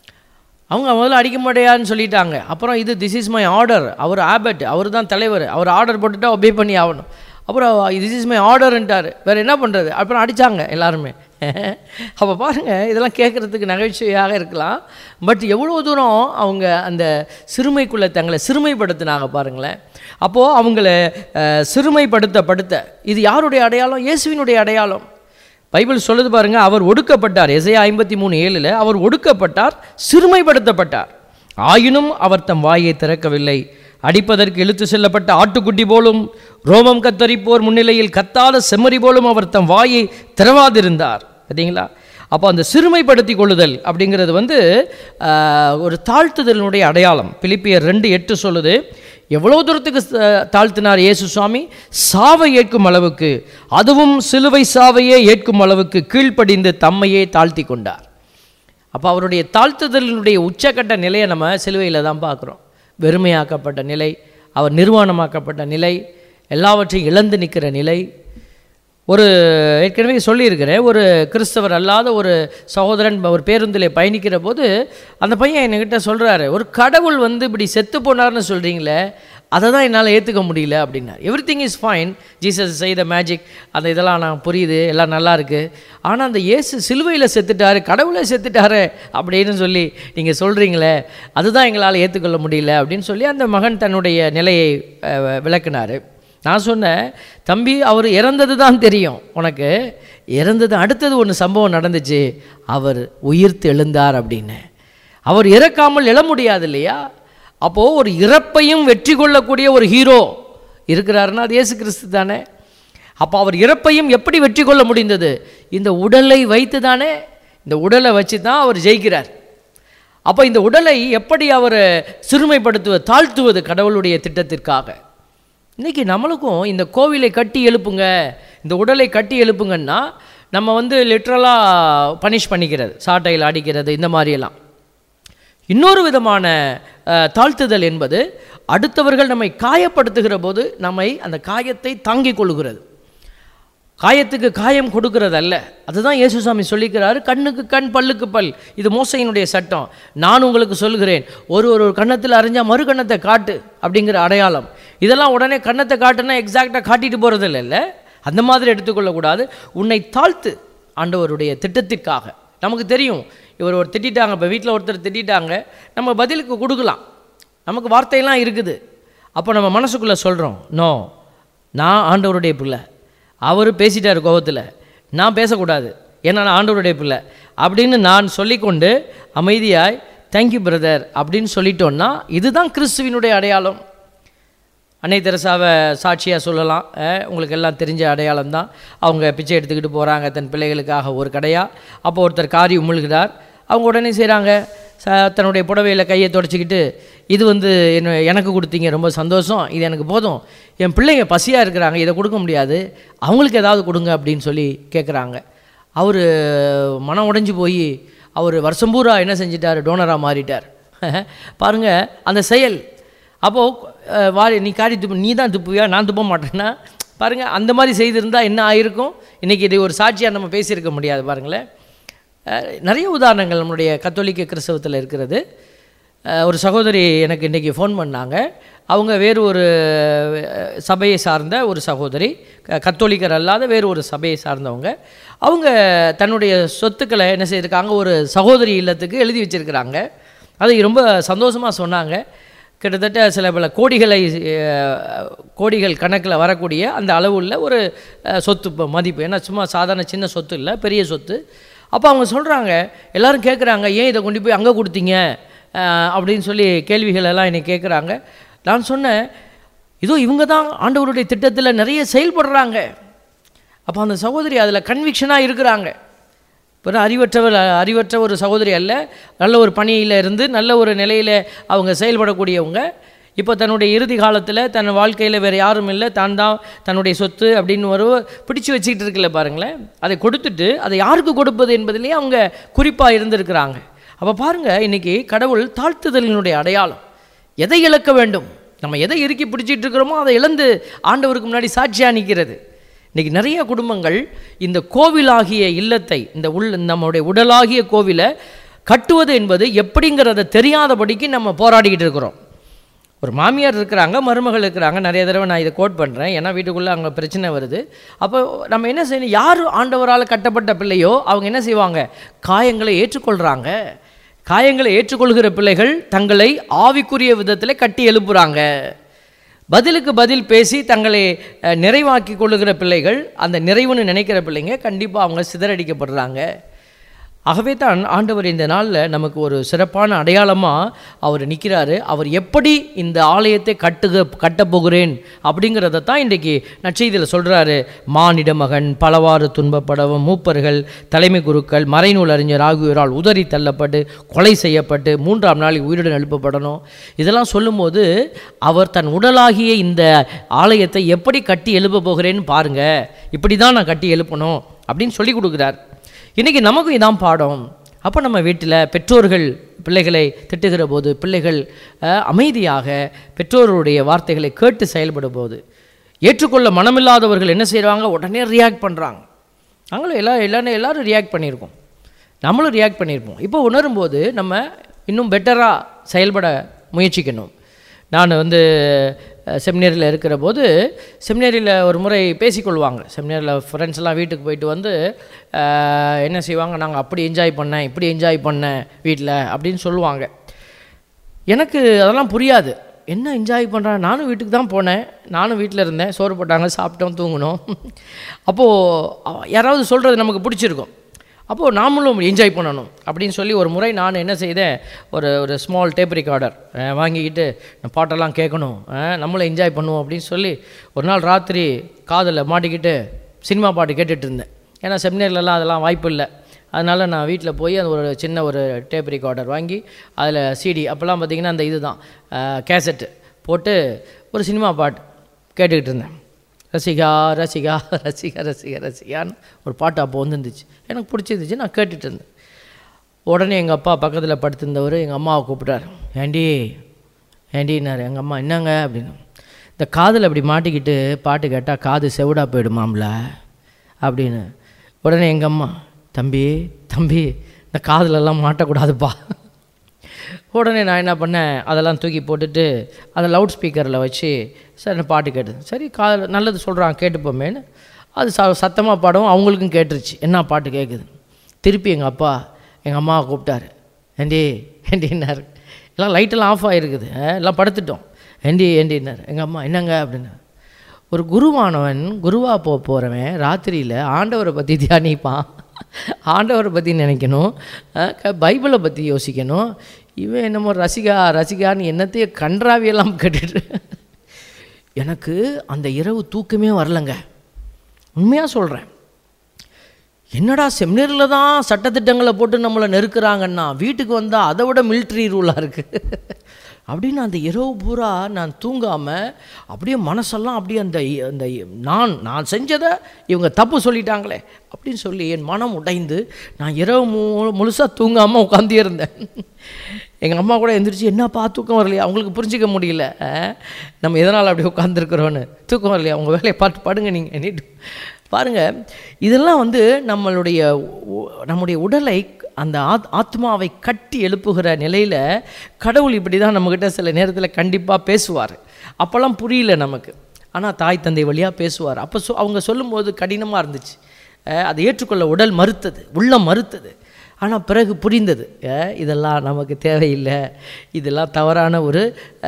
அவங்க முதல்ல அடிக்க மாட்டேயான்னு சொல்லிட்டாங்க. அப்புறம் திஸ் இஸ் மை ஆர்டர், அவர் ஆபட், அவர் தான் தலைவர், அவர் ஆர்டர் போட்டுட்டா ஒபே பண்ணி ஆகணும். அப்புறம் திஸ் இஸ் மை ஆர்டர்ன்ட்டார். வேறு என்ன பண்ணுறது, அப்புறம் அடித்தாங்க எல்லாருமே. அப்போ பாருங்கள், இதெல்லாம் கேட்குறதுக்கு நகைச்சுவையாக இருக்கலாம். பட் எவ்வளோ தூரம் அவங்க அந்த சிறுமைக்குள்ளே தங்களை சிறுமைப்படுத்தினாங்க பாருங்களேன். அப்போது அவங்கள சிறுமைப்படுத்த இது யாருடைய அடையாளம்? இயேசுவினுடைய அடையாளம். பைபிள் சொல்லுது பாருங்கள், அவர் ஒடுக்கப்பட்டார். எசையா 53:7 அவர் ஒடுக்கப்பட்டார், சிறுமைப்படுத்தப்பட்டார். ஆயினும் அவர் தம் வாயை திறக்கவில்லை. அடிப்பதற்கு இழுத்து செல்லப்பட்ட ஆட்டுக்குட்டி போலும், ரோமம் கத்தரிப்போர் முன்னிலையில் கத்தாத செம்மறி போலும் அவர் தம் வாயை திறவாதிருந்தார். பார்த்தீங்களா? அப்போ அந்த சிறுமைப்படுத்தி கொள்ளுதல் அப்படிங்கிறது ஒரு தாழ்த்துதலினுடைய அடையாளம். பிலிப்பியர் 2:8 சொல்லுது, எவ்வளோ தூரத்துக்கு தாழ்த்தினார் இயேசு சுவாமி, சாவை ஏற்கும் அளவுக்கு, அதுவும் சிலுவை சாவையே ஏற்கும் அளவுக்கு கீழ்ப்படிந்து தம்மையே தாழ்த்தி கொண்டார். அப்போ அவருடைய தாழ்த்துதலினுடைய உச்சக்கட்ட நிலையை நம்ம சிலுவையில் தான் பார்க்குறோம். வெறுமையாக்கப்பட்ட நிலை, அவர் நிர்வாணமாக்கப்பட்ட நிலை, எல்லாவற்றையும் இழந்து நிற்கிற நிலை, ஒரு ஏற்கனவே சொல்லியிருக்கிறேன், ஒரு கிறிஸ்தவர் அல்லாத ஒரு சகோதரன் ஒரு பேருந்தில் பயணிக்கிற போது அந்த பையன் என்கிட்ட சொல்கிறாரு, ஒரு கடவுள் இப்படி செத்து போனார்னு சொல்கிறீங்களே, அதை தான் என்னால் ஏற்றுக்க முடியல அப்படின்னார். எவ்ரிதிங் இஸ் ஃபைன், ஜீசஸ் செய்த மேஜிக், அந்த இதெல்லாம் நான் புரியுது, எல்லாம் நல்லா இருக்குது. ஆனால் அந்த இயேசு சிலுவையில் செத்துட்டாரு, கடவுளை செத்துட்டாரு அப்படின்னு சொல்லி நீங்கள் சொல்கிறீங்களே, அதுதான் எங்களால் ஏற்றுக்கொள்ள முடியல அப்படின்னு சொல்லி அந்த மகன் தன்னுடைய நிலையை விளக்குனார். நான் சொன்னேன், தம்பி, அவர் இறந்தது தான் தெரியும் உனக்கு, இறந்தது அடுத்தது ஒன்று சம்பவம் நடந்துச்சு, அவர் உயிர்த்து எழுந்தார் அப்படின்னு. அவர் இறக்காமல் எழ முடியாது இல்லையா? அப்போது ஒரு இறப்பையும் வெற்றி கொள்ளக்கூடிய ஒரு ஹீரோ இருக்கிறாருன்னா அது இயேசு கிறிஸ்து தானே. அப்போ அவர் இறப்பையும் எப்படி வெற்றி கொள்ள முடிந்தது? இந்த உடலை வைத்து தானே. இந்த உடலை வச்சு தான் அவர் ஜெயிக்கிறார். அப்போ இந்த உடலை எப்படி அவர் சிறுமைப்படுத்துவது, தாழ்த்துவது கடவுளுடைய திட்டத்திற்காக. இன்றைக்கி நம்மளுக்கும் இந்த கோவிலை கட்டி எழுப்புங்க, இந்த உடலை கட்டி எழுப்புங்கன்னா நம்ம லிட்ரலாக பனிஷ் பண்ணிக்கிறது, சாட்டையில் அடிக்கிறது, இந்த மாதிரியெல்லாம். இன்னொரு விதமான தாழ்த்துதல் என்பது அடுத்தவர்கள் நம்மை காயப்படுத்துகிற போது நம்மை அந்த காயத்தை தாங்கிக் கொள்கிறது, காயத்துக்கு காயம் கொடுக்கறதல்ல. அதுதான் இயேசுசாமி சொல்லிக்கிறாரு, கண்ணுக்கு கண் பல்லுக்கு பல், இது மோசையினுடைய சட்டம். நான் உங்களுக்கு சொல்கிறேன், ஒரு கன்னத்தில் அரைஞ்சால் மறு கன்னத்தை காட்டு அப்படிங்கிற அடையாளம். இதெல்லாம் உடனே கன்னத்தை காட்டுனா எக்ஸாக்டாக காட்டிட்டு போகிறது இல்லை, அந்த மாதிரி எடுத்துக்கொள்ளக்கூடாது. உன்னை தாழ்த்து ஆண்டவருடைய திட்டத்திற்காக. நமக்கு தெரியும், இவர் ஒரு திட்டாங்க, இப்போ வீட்டில் ஒருத்தர் திட்டாங்க, நம்ம பதிலுக்கு கொடுக்கலாம், நமக்கு வார்த்தையெல்லாம் இருக்குது. அப்போ நம்ம மனசுக்குள்ளே சொல்கிறோம், நோ, நான் ஆண்டவருடைய பிள்ளை, அவர் பேசிட்டார் கோபத்தில், நான் பேசக்கூடாது, ஏன்னா நான் ஆண்டவருடைய பிள்ளை அப்படின்னு நான் சொல்லிக்கொண்டு அமைதியாய் தேங்க்யூ பிரதர் அப்படின்னு சொல்லிட்டோன்னா இதுதான் கிறிஸ்துவினுடைய அடையாளம். அன்னை தெரசாவை சாட்சியாக சொல்லலாம், உங்களுக்கு எல்லாம் தெரிஞ்ச அடையாளம் தான். அவங்க பிச்சை எடுத்துக்கிட்டு போகிறாங்க தன் பிள்ளைகளுக்காக ஒரு கடையாக. அப்போ ஒருத்தர் காரி உமிழ்கிறார். அவங்க உடனே செய்கிறாங்க, தன்னுடைய புடவையில் கையை தொடச்சிக்கிட்டு, இது எனக்கு கொடுத்தீங்க, ரொம்ப சந்தோஷம், இது எனக்கு போதும், என் பிள்ளைங்க பசியாக இருக்கிறாங்க, இதை கொடுக்க முடியாது, அவங்களுக்கு ஏதாவது கொடுங்க அப்படின்னு சொல்லி கேட்குறாங்க. அவர் மனம் உடைஞ்சு போய் அவர் வருஷம் பூரா என்ன செஞ்சிட்டார், டோனராக மாறிட்டார். பாருங்கள் அந்த செயல். அப்போது நீ காரி துப்பு, நீ தான் துப்புவியா, நான் துப்ப மாட்டேன்னா பாருங்கள், அந்த மாதிரி செய்திருந்தால் என்ன ஆகிருக்கும்? இன்றைக்கி இதை ஒரு சாட்சியாக நம்ம பேசியிருக்க முடியாது. பாருங்களேன், நிறைய உதாரணங்கள் நம்மளுடைய கத்தோலிக்க கிறிஸ்தவத்தில் இருக்கிறது. ஒரு சகோதரி எனக்கு இன்றைக்கி ஃபோன் பண்ணாங்க. அவங்க வேறு ஒரு சபையை சார்ந்த ஒரு சகோதரி, கத்தோலிக்கர் அல்லாத வேறு ஒரு சபையை சார்ந்தவங்க. அவங்க தன்னுடைய சொத்துக்களை என்ன செய்திருக்காங்க, ஒரு சகோதரி இல்லத்துக்கு எழுதி வச்சுருக்கிறாங்க. அது ரொம்ப சந்தோஷமாக சொன்னாங்க. கிட்டத்தட்ட சில பல கோடிகள் கணக்கில் வரக்கூடிய அந்த அளவுள்ள ஒரு சொத்து மதிப்பு. ஏன்னா சும்மா சாதாரண சின்ன சொத்து இல்லை, பெரிய சொத்து. அப்போ அவங்க சொல்கிறாங்க, எல்லோரும் கேட்குறாங்க, ஏன் இதை கொண்டு போய் அங்கே கொடுத்தீங்க அப்படின்னு சொல்லி கேள்விகள் எல்லாம் என்னை கேட்குறாங்க. நான் சொன்னேன், இதோ இவங்க தான் ஆண்டவருடைய திட்டத்தில் நிறைய செயல்படுறாங்க. அப்போ அந்த சகோதரி அதில் கன்விக்ஷனாக இருக்கிறாங்க. இப்போ அறிவற்ற ஒரு சகோதரி அல்ல, நல்ல ஒரு பணியில் இருந்து நல்ல ஒரு நிலையில் அவங்க செயல்படக்கூடியவங்க. இப்போ தன்னுடைய இறுதி காலத்தில் தன் வாழ்க்கையில் வேறு யாரும் இல்லை, தான் தன்னுடைய சொத்து அப்படின்னு பிடிச்சி வச்சுக்கிட்டு இருக்குல்ல பாருங்களேன். அதை கொடுத்துட்டு அதை யாருக்கு கொடுப்பது என்பதிலேயே அவங்க குறிப்பாக இருந்திருக்கிறாங்க. அப்போ பாருங்கள், இன்றைக்கி கடவுள் தாழ்த்துதலினுடைய அடையாளம். எதை இழக்க வேண்டும், நம்ம எதை இறுக்கி பிடிச்சிட்டு இருக்கிறோமோ அதை இழந்து ஆண்டவருக்கு முன்னாடி சாட்சியாக நிற்கிறது. இன்றைக்கி நிறைய குடும்பங்கள் இந்த கோவிலாகிய இல்லத்தை, நம்முடைய உடலாகிய கோவிலை கட்டுவது என்பது எப்படிங்கிறத தெரியாதபடிக்கு நம்ம போராடிக்கிட்டு இருக்கிறோம். ஒரு மாமியார் இருக்கிறாங்க, மருமகள் இருக்கிறாங்க. நிறைய தடவை நான் இதை கோட் பண்ணுறேன், ஏன்னா வீட்டுக்குள்ளே அங்கே பிரச்சனை வருது. அப்போ நம்ம என்ன செய்யணும், யார் ஆண்டவரால் கட்டப்பட்ட பிள்ளையோ அவங்க என்ன செய்வாங்க, காயங்களை ஏற்றுக்கொள்கிறாங்க. காயங்களை ஏற்றுக்கொள்கிற பிள்ளைகள் தங்களை ஆவிக்குரிய விதத்தில் கட்டி எழுப்புகிறாங்க. பதிலுக்கு பதில் பேசி தங்களை நிறைவாக்கி கொள்ளுகிற பிள்ளைகள், அந்த நிறைவுன்னு நினைக்கிற பிள்ளைங்க கண்டிப்பாக அவங்க சிதறடிக்கப்படுறாங்க. ஆகவே தான் ஆண்டவர் இந்த நாளில் நமக்கு ஒரு சிறப்பான அடையாளமாக அவர் நிற்கிறாரு. அவர் எப்படி இந்த ஆலயத்தை கட்டப்போகிறேன் அப்படிங்கிறத தான் இன்றைக்கி நற்செய்தியில் சொல்கிறாரு. மானிட மகன் பலவாறு துன்பப்படவும், மூப்பர்கள், தலைமை குருக்கள், மறைநூல் அறிஞர் ஆகியோரால் உதறி தள்ளப்பட்டு கொலை செய்யப்பட்டு 3ஆம் நாளில் உயிருடன் எழுப்பப்படணும். இதெல்லாம் சொல்லும்போது அவர் தன் உடலாகிய இந்த ஆலயத்தை எப்படி கட்டி எழுப்ப போகிறேன்னு பாருங்கள், இப்படி தான் நான் கட்டி எழுப்பணும் அப்படின்னு சொல்லி கொடுக்குறார். இன்றைக்கி நமக்கும் இதான் பாடம். அப்போ நம்ம வீட்டில் பெற்றோர்கள் பிள்ளைகளை திட்டுகிற போது பிள்ளைகள் அமைதியாக பெற்றோருடைய வார்த்தைகளை கேட்டு செயல்படும் போது, ஏற்றுக்கொள்ள மனமில்லாதவர்கள் என்ன செய்கிறாங்க? உடனே ரியாக்ட் பண்ணுறாங்க. நாங்களும் எல்லாரும் ரியாக்ட் பண்ணியிருக்கோம், நம்மளும் ரியாக்ட் பண்ணியிருப்போம். இப்போ உணரும்போது நம்ம இன்னும் பெட்டராக செயல்பட முயற்சிக்கணும். நான் செமினரியில் இருக்கிற போது, செமினரியில் ஒரு முறை பேசிக்கொள்வாங்க. செமினரியில் ஃப்ரெண்ட்ஸ்லாம் வீட்டுக்கு போயிட்டு வந்து என்ன செய்வாங்க, நாங்கள் அப்படி என்ஜாய் பண்ணேன், இப்படி என்ஜாய் பண்ணேன் வீட்டில் அப்படின்னு சொல்லுவாங்க. எனக்கு அதெல்லாம் புரியாது. என்ன என்ஜாய் பண்ணுறேன்? நானும் வீட்டுக்கு தான் போனேன், நானும் வீட்டில் இருந்தேன், சோறு போட்டாங்க, சாப்பிட்டோம், தூங்கினோம். அப்போது யாராவது சொல்கிறது நமக்கு பிடிச்சிருக்கும், அப்போது நாமளும் என்ஜாய் பண்ணணும் அப்படின்னு சொல்லி ஒரு முறை நான் என்ன செய்தேன், ஒரு ஸ்மால் டேப் ரெக்கார்டர் வாங்கிக்கிட்டு பாட்டெல்லாம் கேட்கணும், நம்மளும் என்ஜாய் பண்ணுவோம் அப்படின்னு சொல்லி ஒரு நாள் ராத்திரி காதில் மாட்டிக்கிட்டு சினிமா பாட்டு கேட்டுட்டு இருந்தேன். ஏன்னா செமினரிலலாம் அதெல்லாம் வாய்ப்பு இல்லை. அதனால் நான் வீட்டில் போய் அந்த ஒரு சின்ன ஒரு டேப் ரெக்கார்டர் வாங்கி அதில் சிடி, அப்போல்லாம் பார்த்திங்கன்னா அந்த இது தான் கேசட்டு போட்டு ஒரு சினிமா பாட்டு கேட்டுக்கிட்டு இருந்தேன். ரசிகா ரசிகா ரசிகா ரசிகா ரசிகான்னு ஒரு பாட்டு அப்போ வந்துருந்துச்சு, எனக்கு பிடிச்சிருந்துச்சு, நான் கேட்டுட்டு இருந்தேன். உடனே எங்கள் அப்பா பக்கத்தில் படுத்திருந்தவர் எங்கள் அம்மாவை கூப்பிட்டார். ஏண்டினார். எங்கள் அம்மா என்னங்க அப்படின்னு. இந்த காதில் அப்படி மாட்டிக்கிட்டு பாட்டு கேட்டால் காது செவிடாக போயிடுமாம்ல அப்படின்னு. உடனே எங்கள் அம்மா, தம்பி இந்த காதிலெல்லாம் மாட்டக்கூடாதுப்பா. உடனே நான் என்ன பண்ணேன், அதெல்லாம் தூக்கி போட்டுட்டு அதை லவுட் ஸ்பீக்கரில் வச்சு சரி பாட்டு கேட்டது. சரி நல்லது சொல்கிறான் கேட்டுப்போமேன்னு அது சத்தமாக பாடவும் அவங்களுக்கும் கேட்டுருச்சு என்ன பாட்டு கேட்குது. திருப்பி எங்கள் அப்பா எங்கள் அம்மாவை கூப்பிட்டாரு. ஏண்டினார். எல்லாம் லைட்டெல்லாம் ஆஃப் ஆகிருக்குது, எல்லாம் படுத்துட்டோம். ஏண்டினார். எங்கள் அம்மா என்னங்க அப்படின்னு. ஒரு குருவானவன் குருவாக போகிறவன் ராத்திரியில் ஆண்டவரை பற்றி தியானிப்பான், ஆண்டவரை பற்றி நினைக்கணும், பைபிளை பற்றி யோசிக்கணும். இவன் என்னமோ ரசிகான்னு என்னத்தையும் கன்றாவியெல்லாம் கேட்டுட்டு எனக்கு அந்த இரவு தூக்கமே வரலைங்க. உண்மையாக சொல்கிறேன். என்னடா செமினரியில் தான் சட்டத்திட்டங்களை போட்டு நம்மளை நெருக்குறாங்கன்னா வீட்டுக்கு வந்தால் அதை விட மிலிட்ரி ரூலாக இருக்குது அப்படின்னு அந்த இரவு பூரா நான் தூங்காமல் அப்படியே மனசெல்லாம் அப்படியே அந்த நான் செஞ்சதை இவங்க தப்பு சொல்லிட்டாங்களே அப்படின்னு சொல்லி என் மனம் உடைந்து நான் இரவு முழுசாக தூங்காமல் உட்காந்தே இருந்தேன். எங்கள் அம்மா கூட எந்திரிச்சு என்னப்பா தூக்கம் வரலையா, அவங்களுக்கு புரிஞ்சிக்க முடியல நம்ம எதனால் அப்படி உட்காந்துருக்குறோன்னு. தூக்கம் வரலையா, உங்கள் வேலையை பார்த்து படுங்க நீங்கள் நீட்டு பாருங்கள். இதெல்லாம் நம்முடைய உடலை அந்த ஆத்மாவை கட்டி எழுப்புகிற நிலையில் கடவுள் இப்படி தான் நம்மக்கிட்ட சில நேரத்தில் கண்டிப்பாக பேசுவார். அப்போல்லாம் புரியல நமக்கு, ஆனால் தாய் தந்தை வழியாக பேசுவார். அப்போ அவங்க சொல்லும்போது கடினமாக இருந்துச்சு, அதை ஏற்றுக்கொள்ள உடல் மறுத்தது, உள்ளம் மறுத்தது. ஆனால் பிறகு புரிந்தது, இதெல்லாம் நமக்கு தேவையில்லை, இதெல்லாம் தவறான ஒரு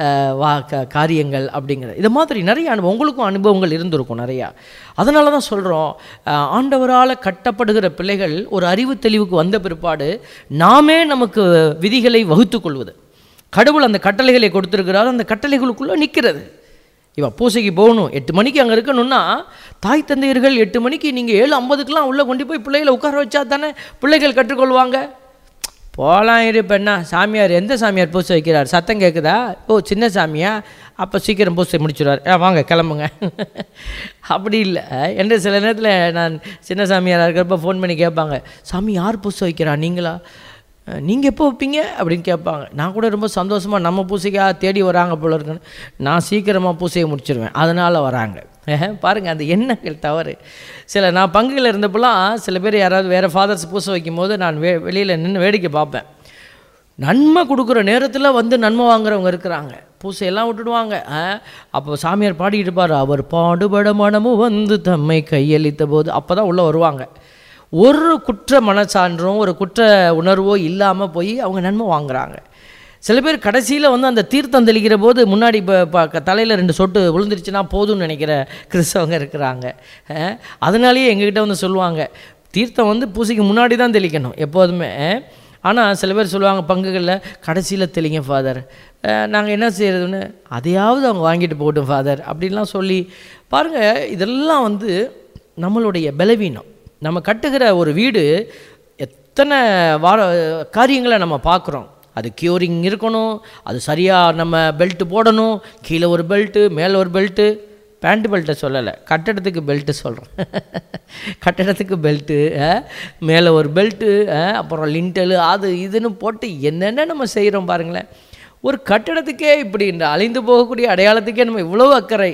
காரியங்கள் அப்படிங்கிறது. இது மாதிரி நிறைய உங்களுக்கும் அனுபவங்கள் இருந்திருக்கும் நிறையா. அதனால தான் சொல்கிறோம், ஆண்டவரால் கட்டப்படுகிற பிள்ளைகள் ஒரு அறிவு தெளிவுக்கு வந்த பிற்பாடு நாமே நமக்கு விதிகளை வகுத்து கொள்வது. கடவுள் அந்த கட்டளைகளை கொடுத்துருக்கிறார், அந்த கட்டளைகளுக்குள்ளே நிற்கிறது. இவன் பூசைக்கு போகணும், 8 மணிக்கு அங்கே இருக்கணும்னா தாய் தந்தையர்கள் 8 மணிக்கு நீங்கள் 7:50க்கெலாம் உள்ளே கொண்டு போய் பிள்ளைகளை உட்கார வச்சா தானே பிள்ளைகள் கற்றுக்கொள்வாங்க. போகலாம் இருப்பேன்னா சாமியார் எந்த சாமியார் பூசை வைக்கிறார், சத்தம் கேட்குதா, ஓ சின்ன சாமியா, அப்போ சீக்கிரம் பூசை முடிச்சுடுவார், வாங்க கிளம்புங்க அப்படி இல்லை என்று சில நேரத்தில் நான் சின்ன சாமியாராக இருக்கிறப்ப ஃபோன் பண்ணி கேட்பாங்க, சாமி யார் பூசை வைக்கிறா, நீங்களா, நீங்கள் எப்போ வைப்பீங்க அப்படின்னு கேட்பாங்க. நான் கூட ரொம்ப சந்தோஷமாக நம்ம பூசைக்காக தேடி வராங்க போல இருக்குன்னு நான் சீக்கிரமாக பூசையை முடிச்சிடுவேன், அதனால் வராங்க. பாருங்கள் அந்த எண்ணங்கள் தவறு. நான் பங்குகள் இருந்தப்பெல்லாம் சில பேர் யாராவது வேறு ஃபாதர்ஸ் பூசை வைக்கும் போது நான் வெளியில் நின்று வேடிக்கை பார்ப்பேன். நன்மை கொடுக்குற நேரத்தில் வந்து நன்மை வாங்குறவங்க இருக்கிறாங்க, பூசையெல்லாம் விட்டுடுவாங்க. அப்போ சாமியார் பாடிக்கிட்டு பாரு, அவர் பாடுபட மனமும் வந்து தம்மை கையளித்த போது, அப்போ தான் உள்ளே வருவாங்க. ஒரு குற்ற மனச்சான்றும் ஒரு குற்ற உணர்வோ இல்லாமல் போய் அவங்க நன்மை வாங்குகிறாங்க. சில பேர் கடைசியில் வந்து அந்த தீர்த்தம் தெளிக்கிற போது முன்னாடி இப்போ தலையில் 2 சொட்டு விழுந்துருச்சுன்னா போதும்னு நினைக்கிற கிறிஸ்தவங்க இருக்கிறாங்க. அதனாலேயே எங்ககிட்ட வந்து சொல்லுவாங்க, தீர்த்தம் வந்து பூசைக்கு முன்னாடி தான் தெளிக்கணும் எப்போதுமே. ஆனால் சில பேர் சொல்லுவாங்க பங்குகளில் கடைசியில் தெளிங்க ஃபாதர், நாங்கள் என்ன செய்கிறதுன்னு, அதையாவது அவங்க வாங்கிட்டு போகட்டும் ஃபாதர் அப்படின்லாம் சொல்லி பாருங்கள். இதெல்லாம் வந்து நம்மளுடைய பலவீனம். நம்ம கட்டுகிற ஒரு வீடு எத்தனை காரியங்களை நம்ம பார்க்குறோம். அது க்யூரிங் இருக்கணும், அது சரியாக நம்ம பெல்ட்டு போடணும், கீழே ஒரு பெல்ட்டு மேலே ஒரு பெல்ட்டு, பேண்ட் பெல்ட்டை சொல்லலை, கட்டடத்துக்கு பெல்ட்டு சொல்கிறேன் கட்டடத்துக்கு பெல்ட்டு, மேலே ஒரு பெல்ட்டு, அப்புறம் லிண்டலு அது இதுன்னு போட்டு என்னென்ன நம்ம செய்கிறோம் பாருங்களேன். ஒரு கட்டடத்துக்கே இப்படி இந்த அழிந்து போகக்கூடிய அடையாளத்துக்கே நம்ம இவ்வளோ அக்கறை.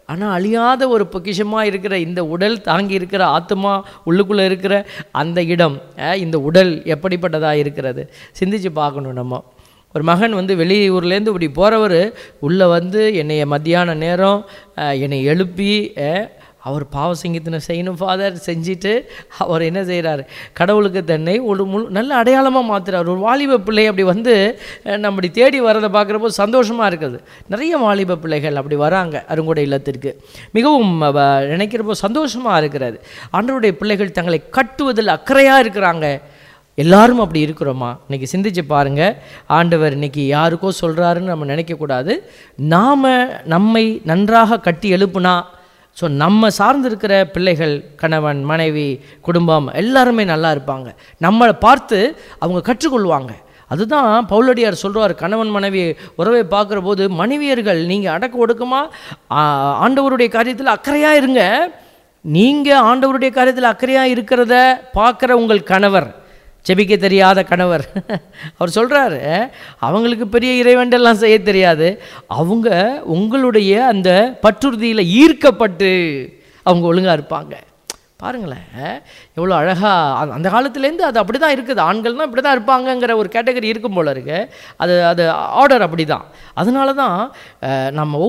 ஆனால் அழியாத ஒரு பொக்கிஷமாக இருக்கிற இந்த உடல் தாங்கி இருக்கிற ஆத்மா உள்ளுக்குள்ளே இருக்கிற அந்த இடம், இந்த உடல் எப்படிப்பட்டதாக இருக்கிறது சிந்திச்சு பார்க்கணும். நம்ம ஒரு மகன் வெளியூர்லேருந்து இப்படி போகிறவர் உள்ளே என்னைய மத்தியான நேரம் என்னை எழுப்பி அவர் பாவ சங்கீதனை செய்யணும் ஃபாதர் செஞ்சுட்டு அவர் என்ன செய்கிறார், கடவுளுக்கு தன்னை ஒரு நல்ல அடையாளமாக மாற்றுறார். ஒரு வாலிப பிள்ளை அப்படி நம்மடி தேடி வரதை பார்க்குறப்போ சந்தோஷமாக இருக்குது. நிறைய வாலிப பிள்ளைகள் அப்படி வராங்க அருங்கொடை இல்லத்திற்கு, மிகவும் நினைக்கிறப்போ சந்தோஷமாக இருக்கிறது. ஆண்டவருடைய பிள்ளைகள் தங்களை கட்டுவதில் அக்கறையாக இருக்கிறாங்க. எல்லாரும் அப்படி இருக்கிறோமா? இன்றைக்கி சிந்திச்சு பாருங்கள். ஆண்டவர் இன்றைக்கி யாருக்கோ சொல்கிறாருன்னு நம்ம நினைக்கக்கூடாது. நாம் நம்மை நன்றாக கட்டி எழுப்புனா, ஸோ நம்ம சார்ந்திருக்கிற பிள்ளைகள், கணவன், மனைவி, குடும்பம் எல்லாருமே நல்லா இருப்பாங்க. நம்மளை பார்த்து அவங்க கற்றுக்கொள்வாங்க. அதுதான் பவுலடியார் சொல்கிறார், கணவன் மனைவி உறவை பார்க்குற போது மனைவியர்கள் நீங்கள் அடக்க ஒடுக்கமாக ஆண்டவருடைய காரியத்தில் அக்கறையாக இருங்க. நீங்கள் ஆண்டவருடைய காரியத்தில் அக்கறையாக இருக்கிறத பார்க்குற உங்கள் கணவர், செபிக்க தெரியாத கணவர், அவர் சொல்கிறாரு அவங்களுக்கு பெரிய இறைவேண்டெல்லாம் செய்ய தெரியாது, அவங்க உங்களுடைய அந்த பற்றுறுதியில் ஈர்க்கப்பட்டு அவங்க ஒழுங்காக இருப்பாங்க. பாருங்களேன் எவ்வளோ அழகாக அந்த காலத்துலேருந்து அது அப்படி தான் இருக்குது. ஆண்கள்னால் இப்படி தான் இருப்பாங்கங்கிற ஒரு கேட்டகரி இருக்கும் போல இருக்கு. அது ஆர்டர் அப்படி தான். அதனால தான் நம்ம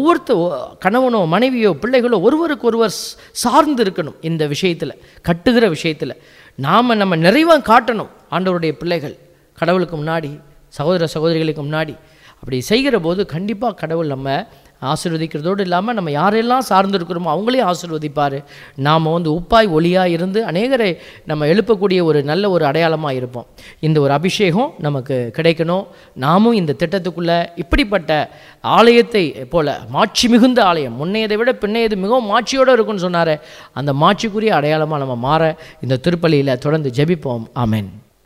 கணவனோ மனைவியோ பிள்ளைகளோ ஒருவருக்கு ஒருவர் சார்ந்து இருக்கணும். இந்த விஷயத்தில், கட்டுகிற விஷயத்தில் நம்ம நிறைவாக காட்டணும். ஆண்டவருடைய பிள்ளைகள் கடவுளுக்கு முன்னாடி, சகோதர சகோதரிகளுக்கு முன்னாடி அப்படி செய்கிற போது கண்டிப்பாக கடவுள் நம்ம ஆசீர்வதிக்கிறதோடு இல்லாமல் நம்ம யாரெல்லாம் சார்ந்திருக்கிறோமோ அவங்களையும் ஆசீர்வதிப்பார். நாம் உப்பாய் ஒளியாக இருந்து அநேகரை நம்ம எழுப்பக்கூடிய ஒரு நல்ல ஒரு அடையாளமாக இருப்போம். இந்த ஒரு அபிஷேகம் நமக்கு கிடைக்கணும். நாமும் இந்த திட்டத்துக்குள்ளே இப்படிப்பட்ட ஆலயத்தை போல மாட்சி மிகுந்த ஆலயம், முன்னையதை விட பின்னையது மிகவும் மாட்சியோடு இருக்குன்னு சொன்னார். அந்த மாட்சிக்குரிய அடையாளமாக நம்ம மாற இந்த திருப்பலியில் தொடர்ந்து ஜெபிப்போம். ஆமென்.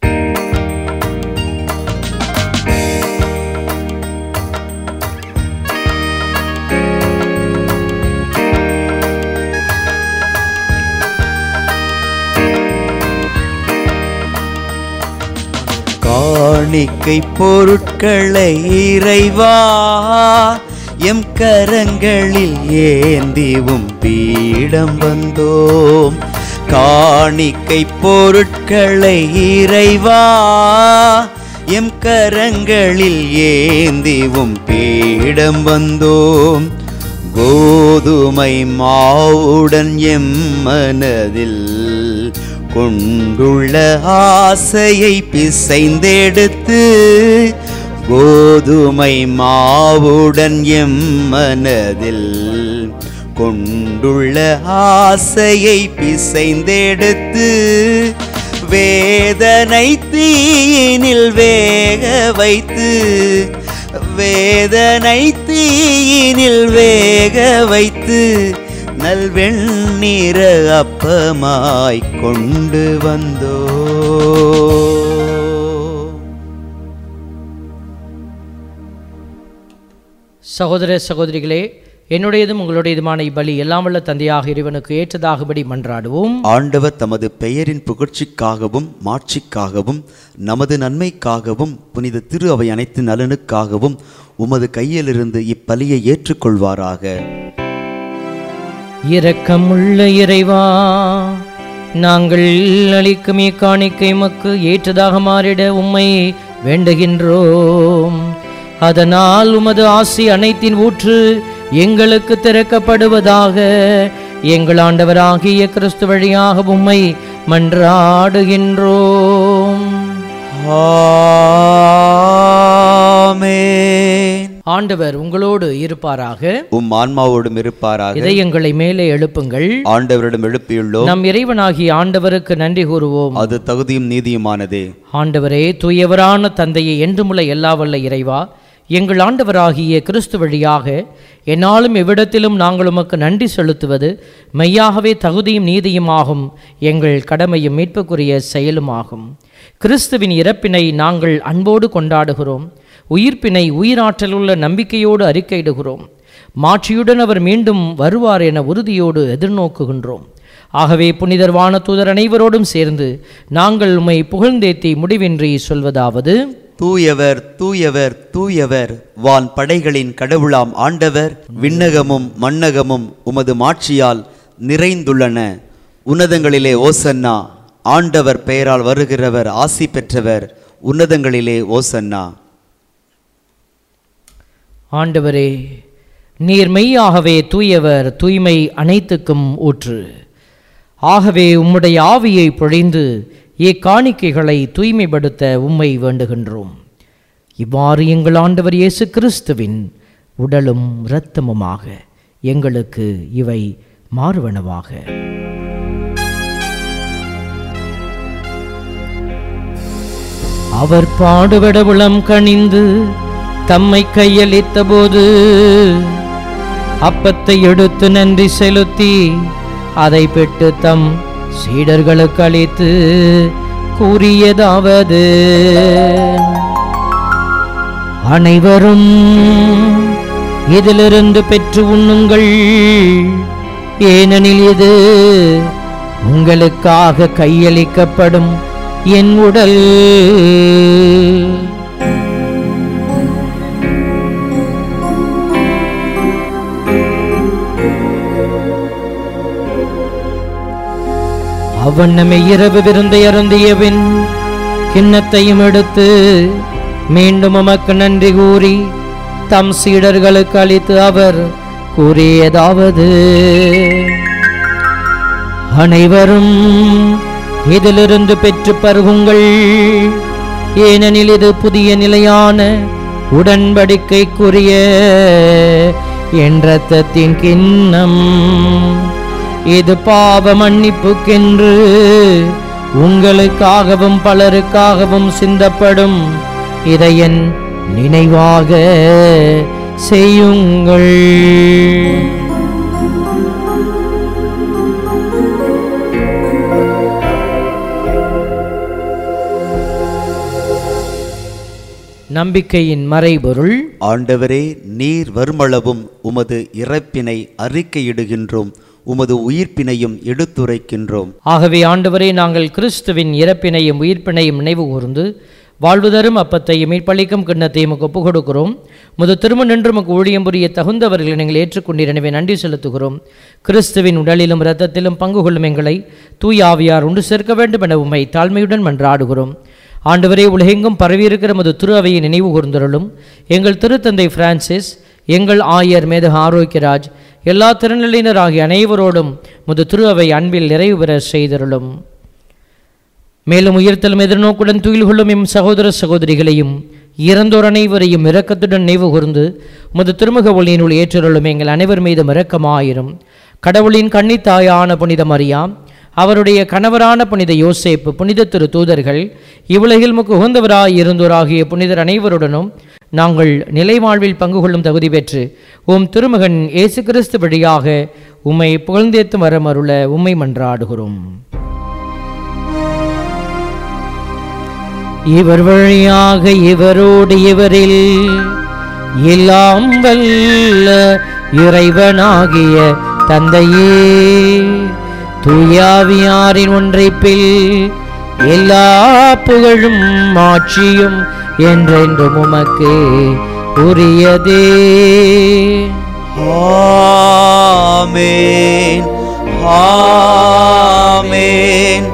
காணிக்கை பொருட்களை இறைவா எம் கரங்களில் ஏந்திவும் பீடம் வந்தோம். காணிக்கை பொருட்களை இறைவா எம் கரங்களில் ஏந்திவும் பீடம் வந்தோம். கோதுமை மாவுடன் எம் மனதில் கொண்டுள்ள ஆசையை பிசைந்தெடுத்து, கோதுமை மாவுடன் எம் மனதில் கொண்டுள்ள ஆசையை பிசைந்தெடுத்து, வேதனை தீயினில் வேக வைத்து, வேதனை தீயினில் வேக வைத்து, நல்வெண்ணீர அப்பமாய் கொண்டு வந்தோ. சகோதர சகோதரிகளே, என்னுடையதும் உங்களுடையதுமான இப்பலி எல்லாம் வல்ல தந்தையாக இறைவனுக்கு ஏற்றதாகும்படி மன்றாடுவோம். ஆண்டவர் தமது பெயரின் புகழ்ச்சிக்காகவும் மாட்சிக்காகவும் நமது நன்மைக்காகவும் புனித திரு அவை அனைத்து நலனுக்காகவும் உமது கையிலிருந்து இப்பலியை ஏற்றுக்கொள்வாராக. இரக்கமுள்ள இறைவா, நாங்கள் அளிக்கும் காணிக்கை மக்கு ஏற்றதாக மாறிட உம்மை வேண்டுகின்றோம். அதனால் உமது ஆசி அனைத்தின் ஊற்று எங்களுக்கு திறக்கப்படுவதாக எங்கள் ஆண்டவராகிய கிறிஸ்து வழியாக உம்மை மன்றாடுகின்றோம். ஆமென். ஆண்டவர் உங்களோடு இருப்பாராக, உம் ஆன்மாவோடும் இருப்பாராக. இதயங்களை மேலே எழுப்புங்கள், ஆண்டவரிடம் எழுப்பியுள்ளோம். நம் இறைவனாகிய ஆண்டவருக்கு நன்றி கூறுவோம். அது தகுதியும் நீதியுமானதே. ஆண்டவரே, தூயவரான தந்தையை, என்றுமுள்ள எல்லா வல்ல இறைவா, எங்கள் ஆண்டவராகிய கிறிஸ்து வழியாக என்னாலும் எவ்விடத்திலும் நாங்கள் உமக்கு நன்றி செலுத்துவது மெய்யாகவே தகுதியும் நீதியுமாகும், எங்கள் கடமையும் மீட்புக்குரிய செயலுமாகும். கிறிஸ்துவின் இறப்பினை நாங்கள் அன்போடு கொண்டாடுகிறோம், உயிர்ப்பினை உயிராற்றலுள்ள நம்பிக்கையோடு அறிக்கையிடுகிறோம். மாட்சியுடன் அவர் மீண்டும் வருவார் என உறுதியோடு எதிர்நோக்குகின்றோம். ஆகவே புனிதர் வான தூதர் அனைவரோடும் சேர்ந்து நாங்கள் உம்மை புகழ்ந்தேத்தி முடிவின்றி சொல்வதாவது: தூயவர் தூயவர் தூயவர் வான் படைகளின் கடவுளாம் ஆண்டவர். விண்ணகமும் மண்ணகமும் உமது மாட்சியால் நிறைந்துள்ளன. உன்னதங்களிலே ஓசன்னா. ஆண்டவர் பெயரால் வருகிறவர் ஆசி பெற்றவர். உன்னதங்களிலே ஓசன்னா. ஆண்டவரே, நீர் மெய்யாகவே தூயவர், தூய்மை அனைத்துக்கும் ஊற்று. ஆகவே உம்முடைய ஆவியை பொழிந்து இக்காணிக்கைகளை தூய்மைப்படுத்த உம்மை வேண்டுகின்றோம். இவ்வாறு எங்கள் ஆண்டவர் இயேசு கிறிஸ்துவின் உடலும் இரத்தமுமாக எங்களுக்கு இவை மாறுவனவாக. அவர் பாடுபட உளம் கனிந்து தம்மை கையளித்த போது அப்பத்தை எடுத்து நன்றி செலுத்தி அதை பெற்று தம் சீடர்களுக்கு அளித்து கூறியதாவது: அனைவரும் இதிலிருந்து பெற்று உண்ணுங்கள், ஏனெனில் இது உங்களுக்காக கையளிக்கப்படும் என் உடல். அவ்வண்ணமே இரவு விருந்தை அருந்தியபின் கிண்ணத்தையும் எடுத்து மீண்டும் உமக்கு நன்றி கூறி தம் சீடர்களுக்கு அளித்து அவர் கூறியதாவது: அனைவரும் இதிலிருந்து பெற்று பருகுங்கள், ஏனெனில் இது புதிய நிலையான உடன்படிக்கைக்குரிய என் இரத்தத்தின் கிண்ணம். இது பாவ மன்னிப்புக்கென்று உங்களுக்காகவும் பலருக்காகவும் சிந்தப்படும். இதை என் நினைவாக செய்யுங்கள். நம்பிக்கையின் மறைபொருள். ஆண்டவரே, நீர் வருமளவும் உமது இறப்பினை அறிக்கையிடுகின்றோம், உமது உயிர்ப்பினையும் எடுத்துரைக்கின்றோம். ஆகவே ஆண்டவரே, நாங்கள் கிறிஸ்துவின் இறப்பினையும் உயிர்ப்பினையும் நினைவு கூர்ந்து வாழ்வு தரும் அப்பத்தையும் மீட்பளிக்கும் கிண்ணத்தையும் ஒப்புக் கொடுக்கிறோம். முது திரும்ப நின்று நமக்கு ஊழியம் புரிய தகுந்தவர்களை நீங்கள் ஏற்றுக்கொண்டீர், எனவே நன்றி செலுத்துகிறோம். கிறிஸ்துவின் உடலிலும் இரத்தத்திலும் பங்கு கொள்ளும் எங்களை தூய ஆவியார் ஒன்று சேர்க்க வேண்டும் என உம்மை தாழ்மையுடன் மன்றாடுகிறோம். ஆண்டவரே, உலகெங்கும் பரவியிருக்கிற முது திரு அவையை நினைவு கூர்ந்தருளும். எங்கள் திருத்தந்தை பிரான்சிஸ், எங்கள் ஆயர் மேதகு ஆரோக்கியராஜ், எல்லா திருநிலையினர் ஆகிய அனைவரோடும் முது திரு அவை அன்பில் நிறைவு பெற செய்தருளும். மேலும் உயிர்த்தலும் எதிர்நோக்குடன் துயில் கொள்ளும் எம் சகோதர சகோதரிகளையும் இறந்தோர் அனைவரையும் இரக்கத்துடன் நினைவு கூர்ந்து முது திருமுக ஒளியினுள் ஏற்றருளும். எங்கள் அனைவர் மீதும் இரக்கமாயிரும். கடவுளின் கன்னித்தாயான புனித மரியா, அவருடைய கணவரான புனித யோசேப்பு, புனித திரு தூதர்கள், இவ்வுலகில் முக்கு உகந்தவராய் இருந்தோராகிய புனிதர் அனைவருடனும் நாங்கள் நிலை வாழ்வில் பங்கு கொள்ளும் தகுதி பெற்று உம் திருமகன் இயேசு கிறிஸ்து வழியாக உம்மை புகழ்ந்தேத்து வரமருள உம்மை மன்றாடுகிறோம். இவர் வழியாக இவரோடு இவரில் எல்லாம் வல்ல இறைவனாகிய தந்தையே, தூயாவியாரின் ஒன்றைப்பில் எல்லா புகழும் ஆட்சியும் என்றென்றும் உமக்கு உரியதே. ஆமென், ஆமென்,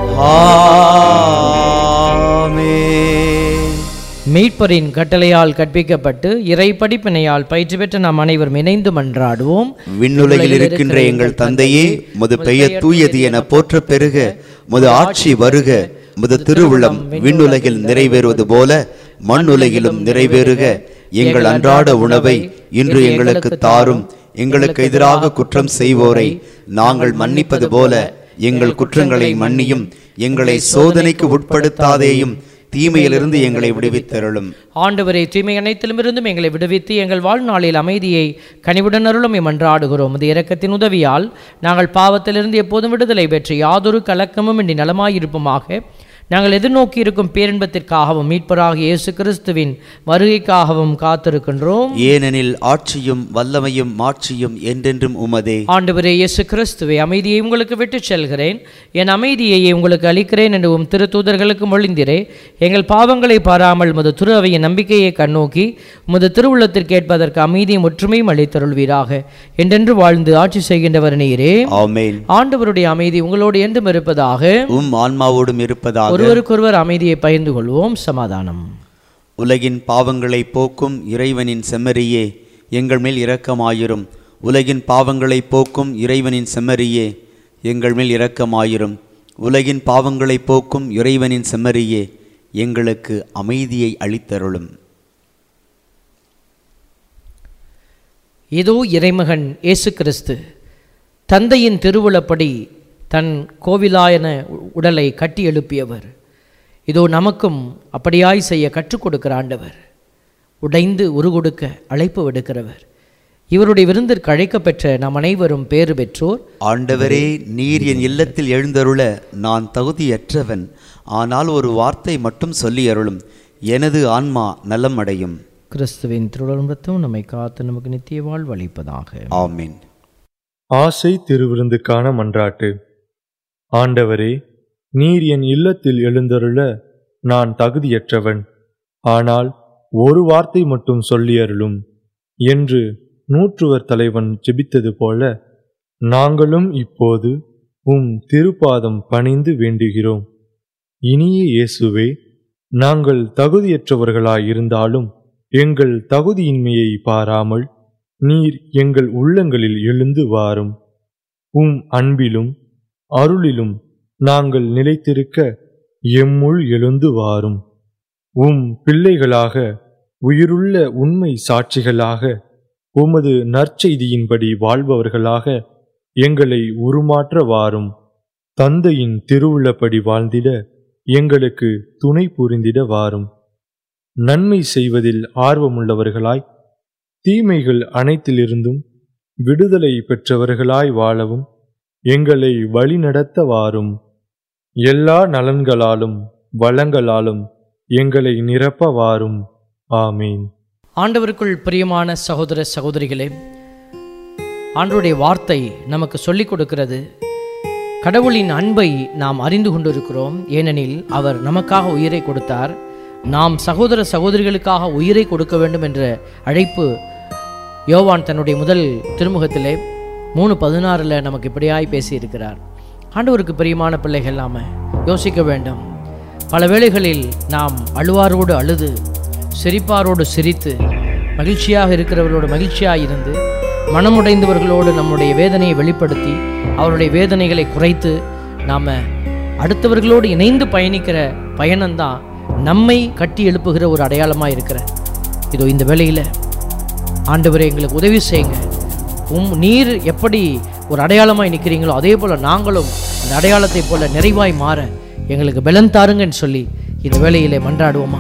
ஆமென். மீட்பரின் கட்டளையால் கற்பிக்கப்பட்டு இறை படிப்பினையால் பயிற்சி பெற்ற நாம் அனைவரும் இணைந்து மன்றாடுவோம். விண்ணுலகில் இருக்கின்ற எங்கள் தந்தையே, முது பெயர் தூயது என போற்ற பெருக, முது ஆட்சி வருக, முது திருவுளம் விண்ணுலகில் நிறைவேறுவது போல மண்ணுலகிலும் நிறைவேறுக. எங்கள் அன்றாட உணவை இன்று எங்களுக்கு தாரும். எங்களுக்கு எதிராக குற்றம் செய்வோரை நாங்கள் மன்னிப்பது போல எங்கள் குற்றங்களை மன்னியும். எங்களை சோதனைக்கு உட்படுத்தாதேயும், தீமையிலிருந்து எங்களை விடுவித்தருளும். ஆண்டவரே, தீமை அனைத்திலுமிருந்தும் எங்களை விடுவித்து எங்கள் வாழ்நாளில் அமைதியை கனிவுடன் அருளும் மன்றாடுகிறோம். இந்த இரக்கத்தின் உதவியால் நாங்கள் பாவத்திலிருந்து எப்போதும் விடுதலை பெற்று யாதொரு கலக்கமும் இன்றி நலமாயிருப்போமாக. நாங்கள் எதிர்நோக்கி இருக்கும் பேரின்பத்திற்காகவும் மீட்பராகிய இயேசு கிறிஸ்துவின் வருகைக்காகவும் காத்திருக்கின்றோம். ஏனெனில் ஆட்சியும் வல்லமையும் மாட்சியும் என்றென்றும் உமதே. ஆண்டவரே இயேசு கிறிஸ்துவே, அமைதியை உங்களுக்கு விட்டுச் செல்கிறேன், என் அமைதியை உங்களுக்கு அளிக்கிறேன் என்று உம் திருத்தூதர்களுக்கு மொழிந்தீரே. எங்கள் பாவங்களை பாராமல் உமது திரு அவையின் நம்பிக்கையை கண்ணோக்கி உமது திருவுள்ளத்திற்கு ஏற்பதற்கு அமைதியும் ஒற்றுமையும் அளித்தருள்வீராக. என்றென்று வாழ்ந்து ஆட்சி செய்கின்றவர் நீரே. ஆமென். ஆண்டவருடைய அமைதி உங்களோடு என்றும் இருப்பதாக. உம் ஆன்மாவோடும் இருப்பதாக. ஒருவருக்கொருவர் அமைதியை பகிர்ந்து கொள்வோம். சமாதானம். உலகின் பாவங்களை போக்கும் இறைவனின் செம்மறியே, எங்கள் மேல் இரக்கமாயிரும். உலகின் பாவங்களை போக்கும் இறைவனின் செம்மறியே, எங்கள் மேல் இரக்கமாயிரும். உலகின் பாவங்களை போக்கும் இறைவனின் செம்மறியே, எங்களுக்கு அமைதியை அளித்தருளும். இதோ இறைமகன் இயேசு கிறிஸ்து தந்தையின் திருவுளப்படி தன் கோவிலாயன உடலை கட்டி எழுப்பியவர். இதோ நமக்கும் அப்படியாய் செய்ய கற்றுக் கொடுக்கிற ஆண்டவர், உடைந்து உருகொடுக்க அழைப்பு விடுக்கிறவர். இவருடைய விருந்திற்கு அழைக்கப்பெற்ற நாம் அனைவரும் பேறு பெற்றோர். ஆண்டவரே, நீர் என் இல்லத்தில் எழுந்தருள நான் தகுதியற்றவன். ஆனால் ஒரு வார்த்தை மட்டும் சொல்லி அருளும், எனது ஆன்மா நலம் அடையும். கிறிஸ்துவின் திருவுளம் நம்மை காத்து நமக்கு நித்திய வாழ்வு அளிப்பதாக. ஆமீன். ஆசை திருவிருந்துக்கான மன்றாட்டு. ஆண்டவரே, நீர் என் இல்லத்தில் எழுந்தருள நான் தகுதியற்றவன். ஆனால் ஒரு வார்த்தை மட்டும் சொல்லி அருளும் என்று நூற்றுவர் தலைவன் ஜெபித்தது போல நாங்களும் இப்போது உம் திருப்பாதம் பணிந்து வேண்டுகிறோம். இனிய இயேசுவே, நாங்கள் தகுதியற்றவர்களாயிருந்தாலும் எங்கள் தகுதியின்மையை பாராமல் நீர் எங்கள் உள்ளங்களில் எழுந்து வாரும். உம் அன்பிலும் அருளிலும் நாங்கள் நிலைத்திருக்க எம்முள் எழுந்து வாரும். உம் பிள்ளைகளாக, உயிருள்ள உண்மை சாட்சிகளாக, உமது நற்செய்தியின்படி வாழ்பவர்களாக எங்களை உருமாற்ற வாரும். தந்தையின் திருவுள்ளப்படி வாழ்ந்திட எங்களுக்கு துணை புரிந்திட வாரும். நன்மை செய்வதில் ஆர்வமுள்ளவர்களாய், தீமைகள் அனைத்திலிருந்தும் விடுதலை பெற்றவர்களாய் வாழவும் எங்களை வழிநடத்த வாரும். எல்லா நலன்களாலும் வளங்களாலும் எங்களை நிரப்ப வாரும். ஆமீன். ஆண்டவருக்குள் பிரியமான சகோதர சகோதரிகளே, ஆண்டவருடைய வார்த்தை நமக்கு சொல்லிக் கொடுக்கிறது. கடவுளின் அன்பை நாம் அறிந்து கொண்டிருக்கிறோம். ஏனெனில் அவர் நமக்காக உயிரை கொடுத்தார். நாம் சகோதர சகோதரிகளுக்காக உயிரை கொடுக்க வேண்டும் என்ற அழைப்பு யோவான் தன்னுடைய முதல் திருமுகத்திலே 3:16 நமக்கு இப்படியாய் பேசியிருக்கிறார். ஆண்டவருக்கு பிரியமான பிள்ளைகள் நாம யோசிக்க வேண்டும். பல வேளைகளில் நாம் அழுவாரோடு அழுது, சிரிப்பாரோடு சிரித்து, மகிழ்ச்சியாக இருக்கிறவர்களோடு மகிழ்ச்சியாக இருந்து, மனமுடைந்தவர்களோடு நம்முடைய வேதனையை வெளிப்படுத்தி அவருடைய வேதனைகளை குறைத்து நாம் அடுத்தவர்களோடு இணைந்து பயணிக்கிற பயணம்தான் நம்மை கட்டி எழுப்புகிற ஒரு அடையாளமாக இருக்கிற. இதோ இந்த வேளையில் ஆண்டவரே, எங்களுக்கு உதவி செய்யுங்க. நீர் எப்படி ஒரு அடையாளமாய் நிற்கிறீங்களோ அதே போல் நாங்களும் அந்த அடையாளத்தை போல நிறைவாய் மாற எங்களுக்கு பலன் தாருங்கன்னு சொல்லி இந்த வேளையிலே மன்றாடுவோமா?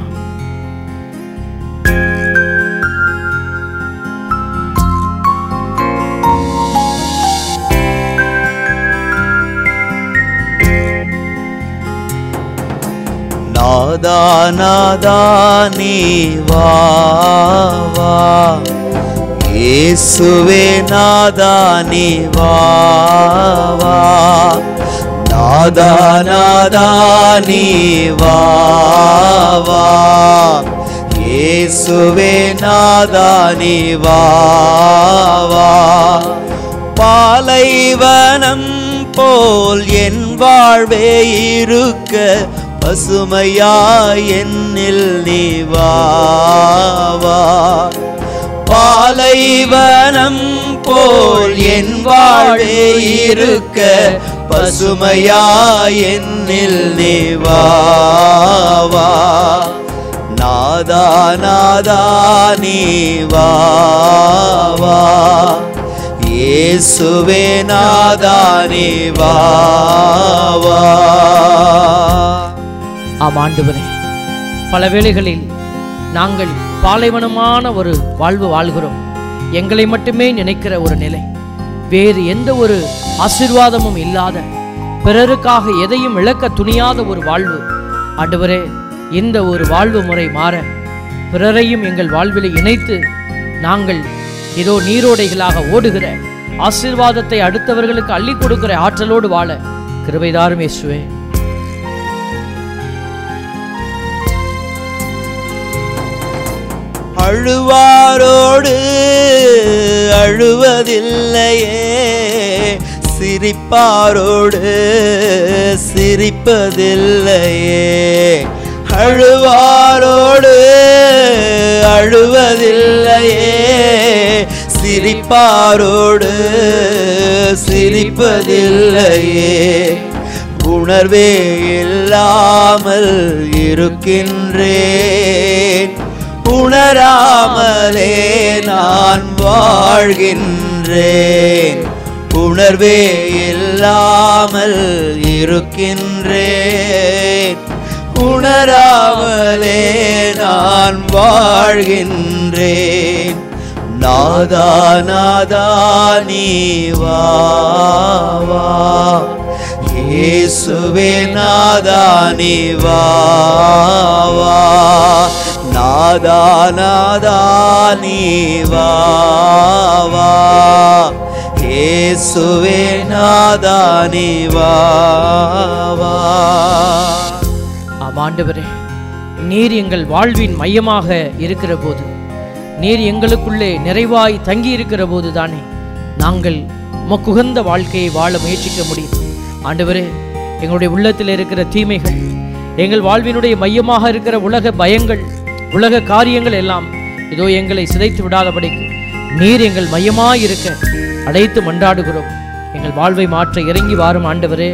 நாதா நாதா நீ வா வா, இயேசுவே நாதா நீ வா வா, நாதா நாதா நீ வா வா, இயேசுவே நாதா நீ வா வா. பாலைவனம் போல் என் வாழ்வே இருக்க பசுமையாய் என்னில் நீ வா வா. பாலைவனம் போல் என் வாழ்வே இருக்க பசுமையாய் என்னில் நீ வா வா. நாதா நாதா நீ வா வா, இயேசுவே நாதா நீ வா வா. ஆம் ஆண்டவரே, பல வேளைகளில் நாங்கள் பாலைவனமான ஒரு வாழ்வு வாழ்கிறோம். எங்களை மட்டுமே நினைக்கிற ஒரு நிலை, வேறு எந்த ஒரு ஆசீர்வாதமும் இல்லாத, பிறருக்காக எதையும் இழக்க துணியாத ஒரு வாழ்வு ஆண்டவரே, இந்த ஒரு வாழ்வு முறை மாற பிறரையும் எங்கள் வாழ்வில் இணைத்து நாங்கள் இதோ நீரோடைகளாக ஓடுகிற ஆசீர்வாதத்தை அடுத்தவர்களுக்கு அள்ளி கொடுக்கிற ஆற்றலோடு வாழ கிருபைதாரும் இயேசுவே. அழுவாரோடு அழுவதில்லையே, சிரிப்பாரோடு சிரிப்பதில்லையே. அழுவாரோடு அழுவதில்லையே, சிரிப்பாரோடு சிரிப்பதில்லையே. உணர்வே இல்லாமல் இருக்கின்றேன், உணராமலே நான் வாழ்கின்றேன். உணர்வே இல்லாமல் இருக்கின்றேன், உணராமலே நான் வாழ்கின்றேன். நாதா நாதா நீ வா வா, இயேசுவே நாதா நீ வா வா. நாதா நாதா நீ வா வா, இயேசுவே நாதா நீ வா வா. ஆண்டவரே, நீர் எங்கள் வாழ்வின் மையமாக இருக்கிற போது, நீர் எங்களுக்குள்ளே நிறைவாய் தங்கி இருக்கிற போது தானே நாங்கள் உமக்குகந்த வாழ்க்கையை வாழ முயற்சிக்க முடியும். ஆண்டவரே, எங்களுடைய உள்ளத்தில் இருக்கிற தீமைகள், எங்கள் வாழ்வினுடைய மையமாக இருக்கிற உலக பயங்கள், உலக காரியங்கள் எல்லாம் இதோ எங்களை சிதைத்து விடாதபடிக்கு நீர் எங்கள் மையமாய் இருக்க அழைத்து மன்றாடுகிறோம். எங்கள் வாழ்வை மாற்ற இறங்கி வாரும் ஆண்டவரே.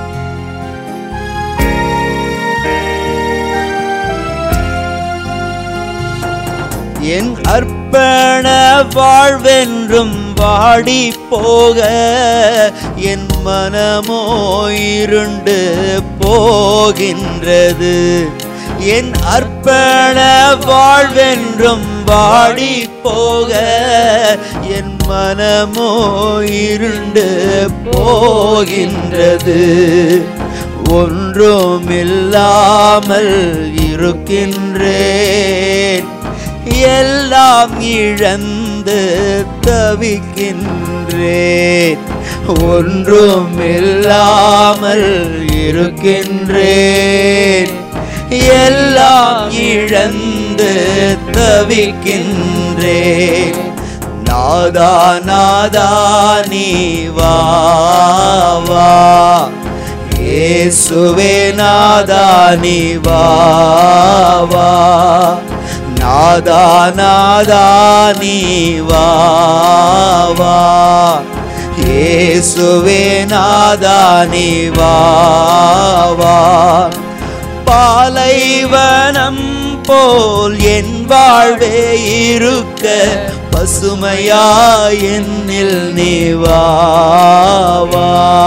என் அர்ப்பண வாழ்வென்றும் வாடி போக, என் மனமோ இருண்டு போகின்றது. என் அர்ப்பண வாழ்வென்றும் வாடி போக, என் மனமோ இருண்டு போகின்றது. ஒன்றுமில்லாமல் இருக்கின்றேன், எல்லாம் இழந்து தவிக்கின்றேன். ஒன்றுமில்லாமல் இருக்கின்றேன், எல்லாம் இழந்து தவிக்கின்றேன். நாதா நாதா நீ வா வா, இயேசுவே நாதா நீ வா வா. நாதா நாதா நீ வா வா, இயேசுவே நாதா நீ வா வா. பாலைவனம் போல் என் வாழ்வே இருக்க, பசுமையாய் என்னில் நீ வா வா.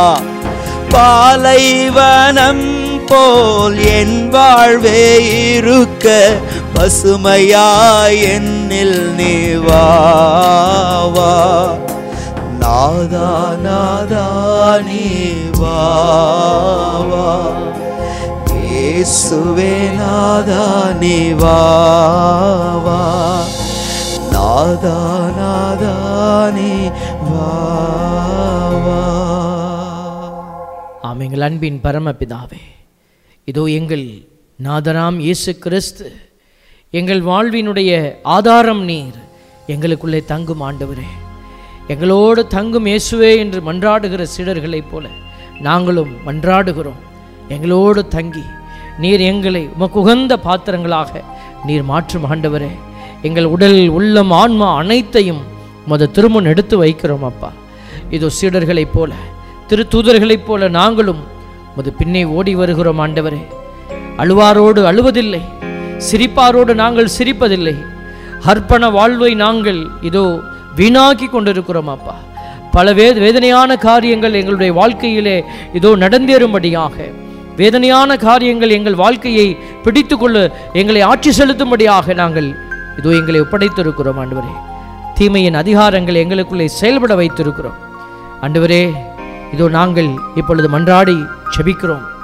பாலைவனம் போல் என் வாழ்வே இருக்க, பசுமையாய் என்னில் நீ வா வா. நாதா நாதா நீ வா வா, இயேசுவே நாதா நீ வா வா. நாதா நாதா நீ வா வா. ஆம், எங்கள் அன்பின் பரமபிதாவே, இதோ எங்கள் நாதராம் இயேசு கிறிஸ்து எங்கள் வாழ்வினுடைய ஆதாரம் நீர். எங்களுக்குள்ளே தங்கும் ஆண்டவரே, எங்களோடு தங்கும் இயேசுவே என்று மன்றாடுகிற சீடர்களைப் போல நாங்களும் மன்றாடுகிறோம். எங்களோடு தங்கி நீர் எங்களை உமக்கு உகந்த பாத்திரங்களாக நீர் மாற்றும் ஆண்டவரே. எங்கள் உடல், உள்ளம், ஆன்மா அனைத்தையும் உமது திருமுன் எடுத்து வைக்கிறோம் அப்பா. இதோ சீடர்களைப் போல, திருத்தூதர்களைப் போல நாங்களும் உமது பின்னே ஓடி வருகிறோம் ஆண்டவரே. அழுவாரோடு அழுவதில்லை, சிரிப்பாரோடு நாங்கள் சிரிப்பதில்லை. அர்ப்பண வாழ்வை நாங்கள் இதோ வீணாக்கி கொண்டிருக்கிறோம் அப்பா. பல வேதனையான காரியங்கள் எங்களுடைய வாழ்க்கையிலே இதோ நடந்தேறும்படியாக, வேதனையான காரியங்கள் எங்கள் வாழ்க்கையை பிடித்து கொள்ள எங்களை ஆட்சி செலுத்தும்படியாக நாங்கள் இதோ எங்களை ஒப்படைத்திருக்கிறோம் ஆண்டவரே. தீமையின் அதிகாரங்களை எங்களுக்குள்ளே செயல்பட வைத்திருக்கிறோம் ஆண்டவரே. இதோ நாங்கள் இப்பொழுது மன்றாடி ஜெபிக்கிறோம்.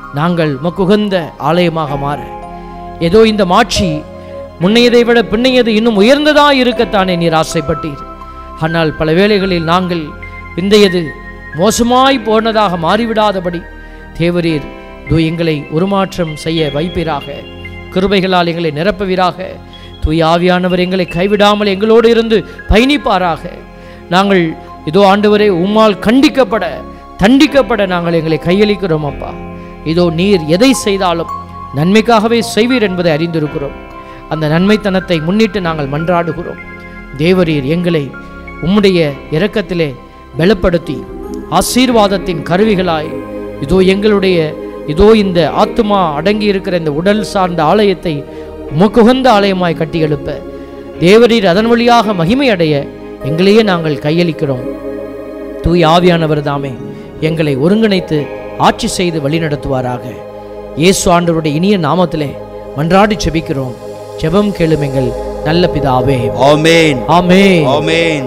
நாங்கள் உமக்குகந்த ஆலயமாக மாற, ஏதோ இந்த மாட்சி முன்னையதை விட பின்னையது இன்னும் உயர்ந்ததாக இருக்கத்தானே நீர் ஆசைப்பட்டீர். ஆனால் பல வேளைகளில் நாங்கள் பிந்தையது மோசமாய் போனதாக மாறிவிடாதபடி தேவரீர் எங்களை உருமாற்றம் செய்ய வைப்பீராக. கிருபைகளால் எங்களை நிரப்புவீராக. தூய ஆவியானவர் எங்களை கைவிடாமல் எங்களோடு இருந்து பயணிப்பாராக. நாங்கள் இதோ ஆண்டவரே உம்மால் தண்டிக்கப்பட நாங்கள் எங்களை கையளிக்கிறோம் அப்பா. இதோ நீர் எதை செய்தாலும் நன்மைக்காகவே செய்வீர் என்பதை அறிந்திருக்கிறோம். அந்த நன்மைத்தனத்தை முன்னிட்டு நாங்கள் மன்றாடுகிறோம். தேவரீர் எங்களை உம்முடைய இரக்கத்திலே பலப்படுத்தி ஆசீர்வாதத்தின் கருவிகளாய் இதோ இந்த ஆத்துமா அடங்கி இருக்கிற இந்த உடல் சார்ந்த ஆலயத்தை உமக்குகந்த ஆலயமாய் கட்டி எழுப்ப தேவரீர் அதன் வழியாக மகிமை அடைய எங்களையே நாங்கள் கையளிக்கிறோம். தூய் ஆவியானவர் தாமே எங்களை ஒருங்கிணைத்து ஆட்சி செய்து வழிநடத்துவாராக. இயேசு ஆண்டவருடைய இனிய நாமத்திலே மன்றாடி செபிக்கிறோம். ஜெபம் கேளும் எங்கள் நல்ல பிதாவே. ஆமென், ஆமென், ஆமென்.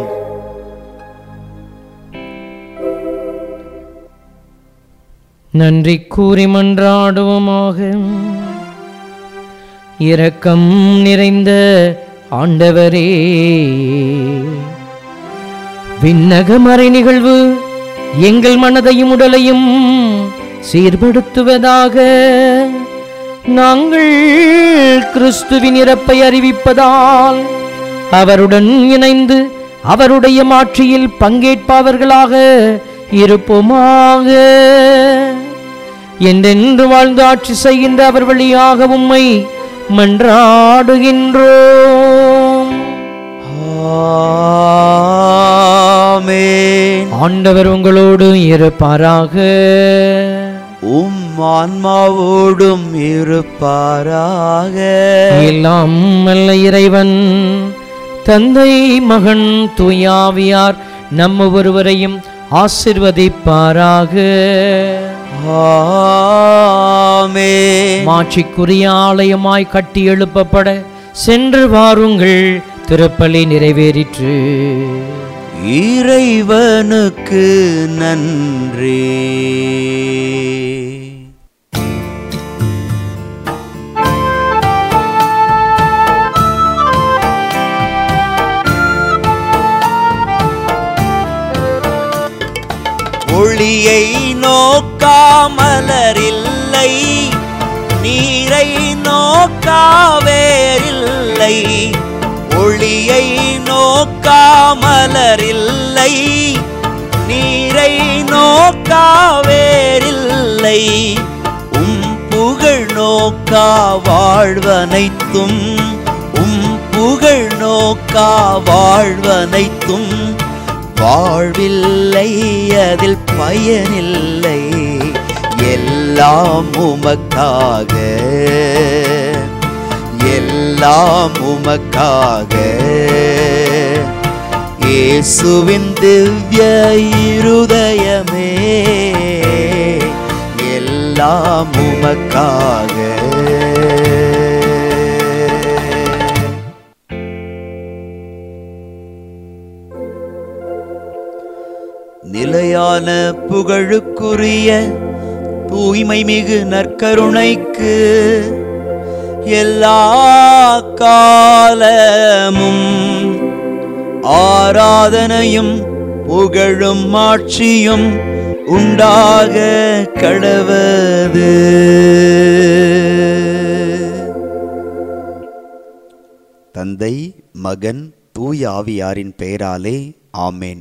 நன்றி கூறி மன்றாடுவோமாக. இரக்கம் நிறைந்த ஆண்டவரே, விண்ணக மறை நிகழ்வு எங்கள் மனதையும் உடலையும் சீர்படுத்துவதாக. நாங்கள் கிறிஸ்துவின் இறப்பை அறிவிப்பதால் அவருடன் இணைந்து அவருடைய மாட்சியில் பங்கேற்பவர்களாக இருப்போமாக. என்றென்று வாழ்ந்து ஆட்சி செய்கின்ற அவர் வழியாக உம்மை மன்றாடுகின்றோம். ஆமென். ஆண்டவர் உங்களோடு இருப்பாராக. உம் ஆன்மாவோடும் இருப்பாராக. எல்லாம் வல்ல இறைவன் தந்தை, மகன், தூயாவியார் நம் ஒருவரையும் ஆசிர்வதிப்பாராக. ஆமென். மாட்சிக்குரிய ஆலயமாய் கட்டி எழுப்பப்பட சென்று வாருங்கள். திருப்பலி நிறைவேறிற்று. இறைவனுக்கு நன்றி. ஒளியை நோக்காமலரில்லை, நீரை நோக்காவேரில்லை. ஒளியை நோக்காமலரில்லை, நீரை நோக்காவேரில்லை. புகழ் நோக்கா வாழ்வனைத்தும், புகழ் நோக்கா வாழ்வனைத்தும். வாழ்வில்லை அதில் பயனில்லை, எல்லாம் உமக்காக, எல்லாம் உமக்காக. இயேசுவின் திவ்ய இருதயமே, எல்லாம் உமக்காக. நிலையான புகழுக்குரிய தூய்மை மிகு நற்கருணைக்கு எல்லா காலமும் ஆராதனையும் புகழும் ஆட்சியும் உண்டாக கடவது. தந்தை, மகன், தூய ஆவியாரின் பெயராலே ஆமேன்.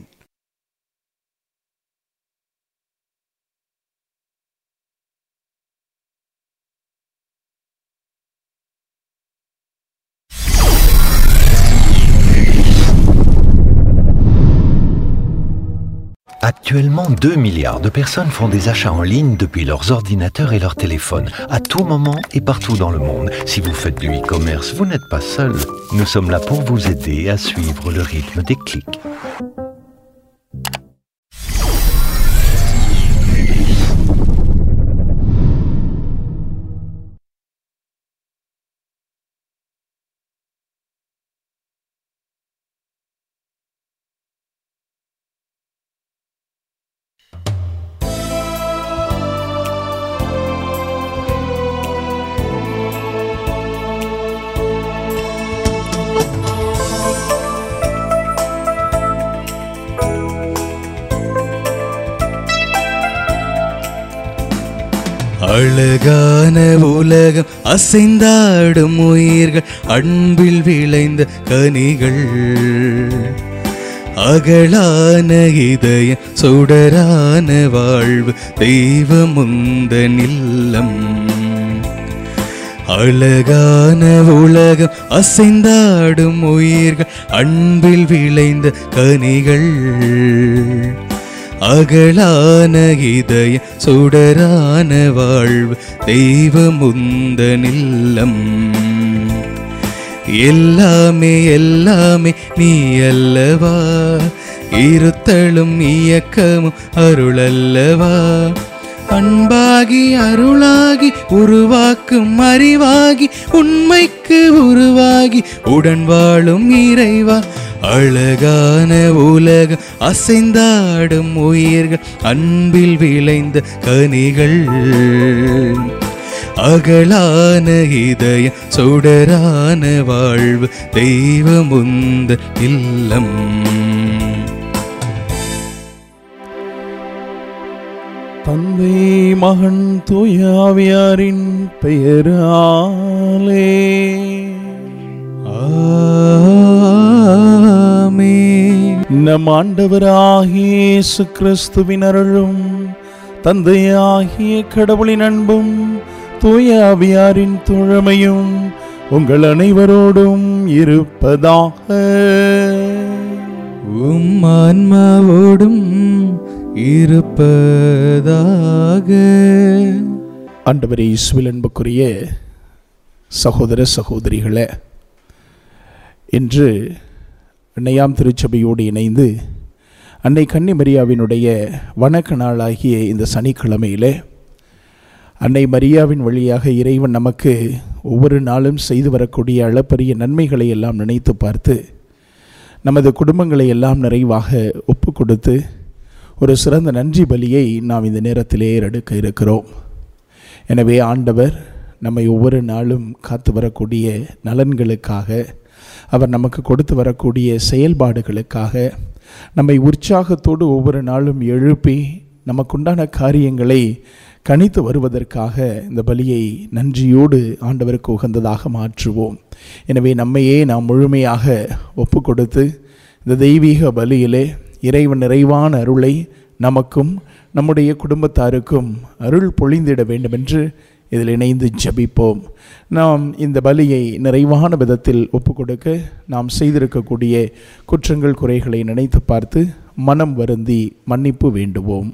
Actuellement, 2 milliards de personnes font des achats en ligne depuis leurs ordinateurs et leurs téléphones, à tout moment et partout dans le monde. Si vous faites du e-commerce, vous n'êtes pas seul. Nous sommes là pour vous aider à suivre le rythme des clics. அழகான உலகம், அசைந்தாடும் உயிர்கள், அன்பில் விளைந்த கனிகள், அகலான இதயம், சுடரான வாழ்வு, தெய்வமுந்த நில்லம். அழகான உலகம், அசைந்தாடும் உயிர்கள், அன்பில் விளைந்த கனிகள், அகலான இதயம், சுடரான வாழ்வு, தெய்வமுந்த நில்லம். எல்லாமே எல்லாமே நீ அல்லவா, இருத்தலும் இயக்கமும் அருளல்லவா. அன்பாகி அருளாகி உருவாக்கும் அறிவாகி, உண்மைக்கு உருவாகி உடன் வாழும் இறைவா. அழகான உலகம், அசைந்தாடும் உயிர்கள், அன்பில் விளைந்த கனிகள், அகலான இதயம், சுடரான வாழ்வு, தெய்வமுந்த இல்லம். தந்தை மகன் தூய ஆவியாரின் பெயராலே ஆமென். நம் ஆண்டவராகிய இயேசு கிறிஸ்துவின் அருளும், தந்தையாகிய கடவுளின் அன்பும், தூய ஆவியாரின் தோழமையும் உங்கள் அனைவரோடும் இருப்பதாக. உம் ஆன்மாவோடும் இருப்பதாக. ஆண்டவரே இயேசுவில் அன்புக்குரிய சகோதர சகோதரிகளே, இன்று அன்னையாம் திருச்சபையோடு இணைந்து அன்னை கன்னிமரியாவினுடைய வணக்க நாளாகிய இந்த சனிக்கிழமையிலே அன்னை மரியாவின் வழியாக இறைவன் நமக்கு ஒவ்வொரு நாளும் செய்து வரக்கூடிய அளப்பரிய நன்மைகளை எல்லாம் நினைத்து பார்த்து நமது குடும்பங்களை எல்லாம் நிறைவாக ஒப்பு கொடுத்து ஒரு சிறந்த நன்றி பலியை நாம் இந்த நேரத்திலே எடுக்க இருக்கிறோம். எனவே ஆண்டவர் நம்மை ஒவ்வொரு நாளும் காத்து வரக்கூடிய நலன்களுக்காக, அவர் நமக்கு கொடுத்து வரக்கூடிய செயல்பாடுகளுக்காக, நம்மை உற்சாகத்தோடு ஒவ்வொரு நாளும் எழுப்பி நமக்குண்டான காரியங்களை கணித்து வருவதற்காக இந்த பலியை நன்றியோடு ஆண்டவருக்கு உகந்ததாக மாற்றுவோம். எனவே நம்மையே நாம் முழுமையாக ஒப்பு கொடுத்து இந்த தெய்வீக பலியிலே இறைவன் நிறைவான அருளை நமக்கும் நம்முடைய குடும்பத்தாருக்கும் அருள் பொழிந்திட வேண்டுமென்று இதில் இணைந்து ஜெபிப்போம். நாம் இந்த பலியை நிறைவான விதத்தில் ஒப்பு கொடுக்க நாம் செய்திருக்கக்கூடிய குற்றங்கள் குறைகளை நினைத்து பார்த்து மனம் வருந்தி மன்னிப்பு வேண்டுவோம்.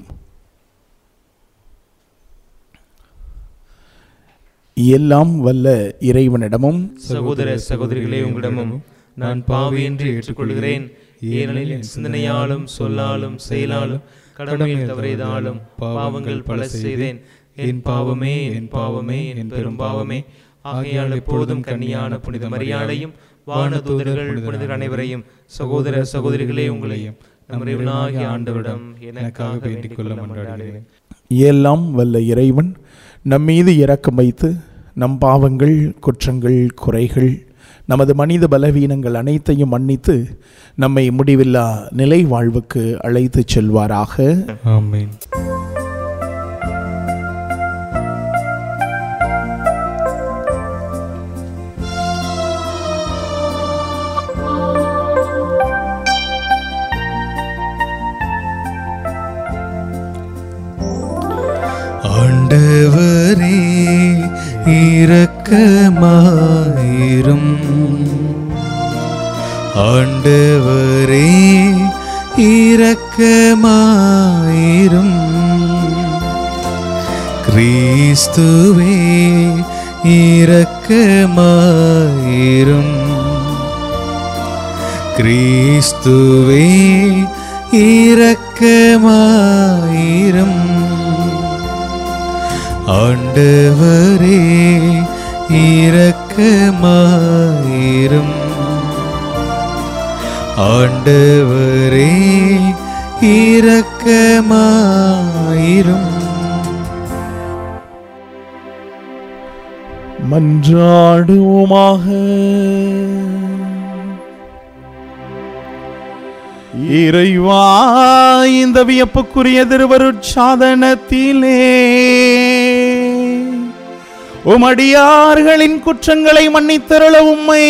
எல்லாம் வல்ல இறைவனிடமும் சகோதர சகோதரிகளே உங்களிடமும் நான் பாவி என்று ஏற்றுக்கொள்கிறேன். ஏனெனில் என் சிந்தனையாலும் சொல்லாலும் செயலாலும் கடமையில் தவறியதாலும் பாவங்கள் பல செய்தேன். என் பாவமே என் பாவமே என் பெரும் பாவமே. ஆகையால் எப்பொழுதும் கன்னியான புனித மரியாளையும் வானதூதர்கள் புனிதர் அனைவரையும் சகோதர சகோதரிகளே உங்களையும் நம் இறைவனாகிய ஆண்டவரிடம் எனக்காக வேண்டிக் கொள்ள மன்றாடுகிறேன். எல்லாம் வல்ல இறைவன் நம் மீது இரக்கம் வைத்து நம் பாவங்கள் குற்றங்கள் குறைகள் நமது மனித பலவீனங்கள் அனைத்தையும் மன்னித்து நம்மை முடிவில்லா நிலை வாழ்வுக்கு அழைத்து செல்வாராக. ஆமென். ஆண்டவரே இரக்கமாயிரும். ஆண்டவரே இரக்கமாயிரும். கிறிஸ்துவே இரக்கமாயிரும். கிறிஸ்துவே இரக்கமாயிரும். ஆண்டவரே இரக்கமாயிரும். ஆண்டவரே இரக்கமாயிரும். மன்றாடுவோமாக. இறைவா, இந்த வியப்புக்குரிய திருவருட்சாதனத்திலே உமடியார்களின் குற்றங்களை மன்னித்தருள உம்மை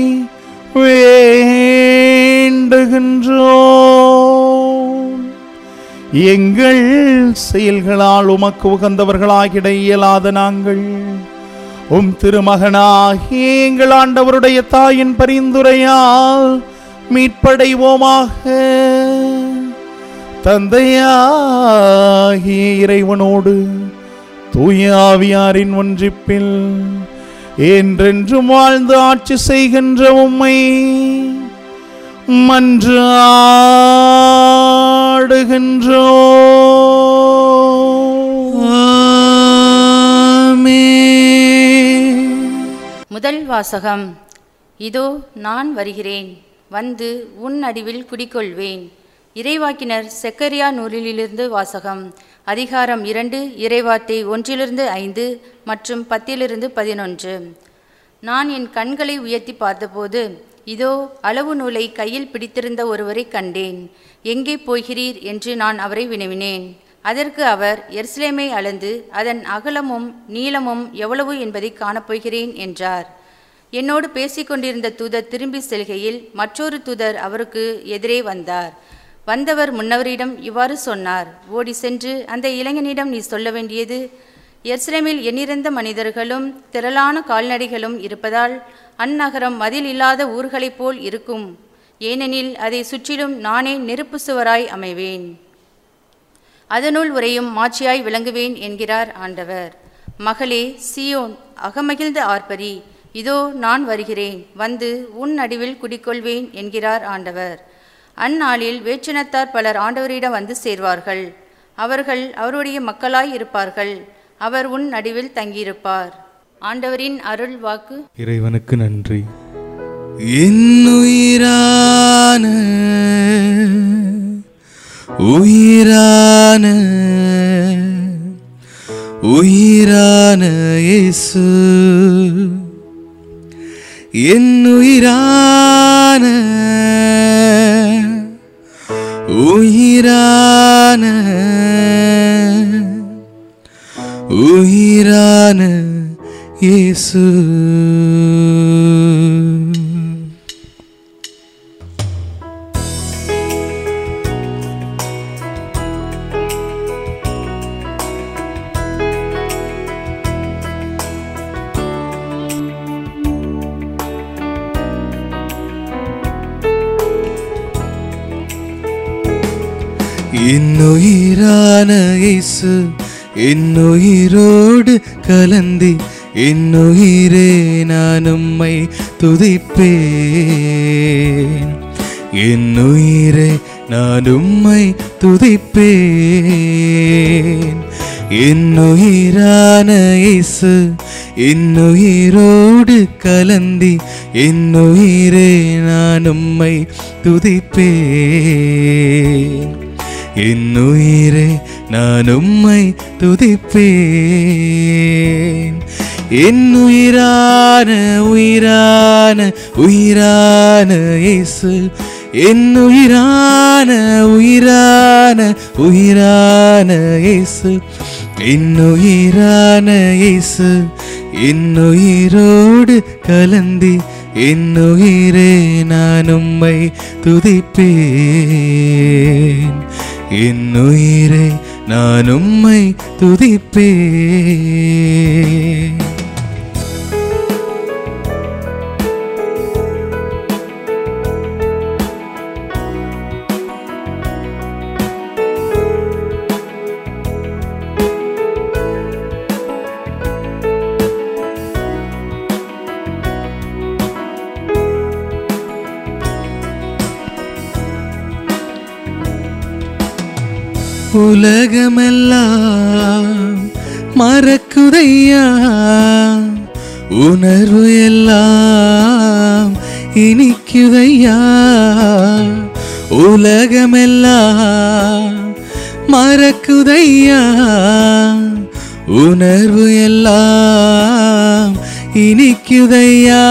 வேண்டுகின்றோம். எங்கள் செயல்களால் உமக்கு உகந்தவர்களாகிட இயலாத நாங்கள் உம் திருமகனாகிய எங்கள் ஆண்டவருடைய தாயின் பரிந்துரையால் மீட்படைவோமாக. தந்தையாகிய இறைவனோடு தூய ஆவியாரின் ஒன்றிப்பில் என்றென்றும் வாழ்ந்து ஆட்சி செய்கின்ற உம்மை மன்றாடுகின்றோம். முதல் வாசகம். இதோ நான் வருகிறேன், வந்து உன் நடுவில் குடிகொள்வேன். இறைவாக்கினர் செக்கரியா நூலிலிருந்து வாசகம். அதிகாரம் 2, இறைவார்த்தை 1-5 மற்றும் 10-11. நான் என் கண்களை உயர்த்தி பார்த்தபோது, இதோ அளவு நூலை கையில் பிடித்திருந்த ஒருவரை கண்டேன். எங்கே போகிறீர் என்று நான் அவரை வினவினேன். அதற்கு அவர், எருசலேமை அளந்து அதன் அகலமும் நீளமும் எவ்வளவு என்பதை காணப்போகிறேன் என்றார். என்னோடு பேசிக்கொண்டிருந்த தூதர் திரும்பி செல்கையில் மற்றொரு தூதர் அவருக்கு எதிரே வந்தார். வந்தவர் முன்னவரிடம் இவ்வாறு சொன்னார், ஓடி சென்று அந்த இளைஞனிடம் நீ சொல்ல வேண்டியது, எருசலேமில் எண்ணிறந்த மனிதர்களும் திரளான கால்நடைகளும் இருப்பதால் அந்நகரம் மதில் இல்லாத ஊர்களைப் போல் இருக்கும். ஏனெனில் அதை சுற்றிலும் நானே நெருப்பு சுவராய் அமைவேன், அதனுள் உரையும் மாட்சியாய் விளங்குவேன் என்கிறார் ஆண்டவர். மகளே சீயோன், அகமகிழ்ந்து ஆர்ப்பரி, இதோ நான் வருகிறேன், வந்து உன் நடுவில் குடிகொள்வேன் என்கிறார் ஆண்டவர். அந்நாளில் வேற்றினத்தார் பலர் ஆண்டவரிடம் வந்து சேர்வார்கள். அவர்கள் அவருடைய மக்களாய் இருப்பார்கள். அவர் உன் நடுவில் தங்கியிருப்பார். ஆண்டவரின் அருள் வாக்கு. இறைவனுக்கு நன்றி. என்னுயிரான உயிரான உயிரான இயேசு, என்னுயிரான உயிரான உயிரான இயேசு. என்னுயிரான இயேசு, என்னுயிரோடு கலந்தி என்னுயிரே நான் உம்மை துதிப்பேன். என்னுயிரே நான் உம்மை துதிப்பேன். என்னுயிரான இயேசு, என்னுயிரோடு கலந்தி என்னுயிரே நான் உம்மை துதிப்பேன். என்னுயிரே நான் உம்மை துதிப்பேன். என்னுயிரான உயிரான உயிரான இயேசு, என்னுயிரான உயிரான உயிரான இயேசு, என்னுயிரான இயேசு, என்னுயிரோடு கலந்தி என்னுயிரே நான் உம்மை துதிப்பேன். என்னுயிரே நான் உம்மை துதிப்பேன். உலகமெல்லாம் மறக்குதையா, உணர்வு எல்லாம் இனிக்குதையா. உலகமெல்லாம் மறக்குதையா, உணர்வு எல்லாம் இனிக்குதையா.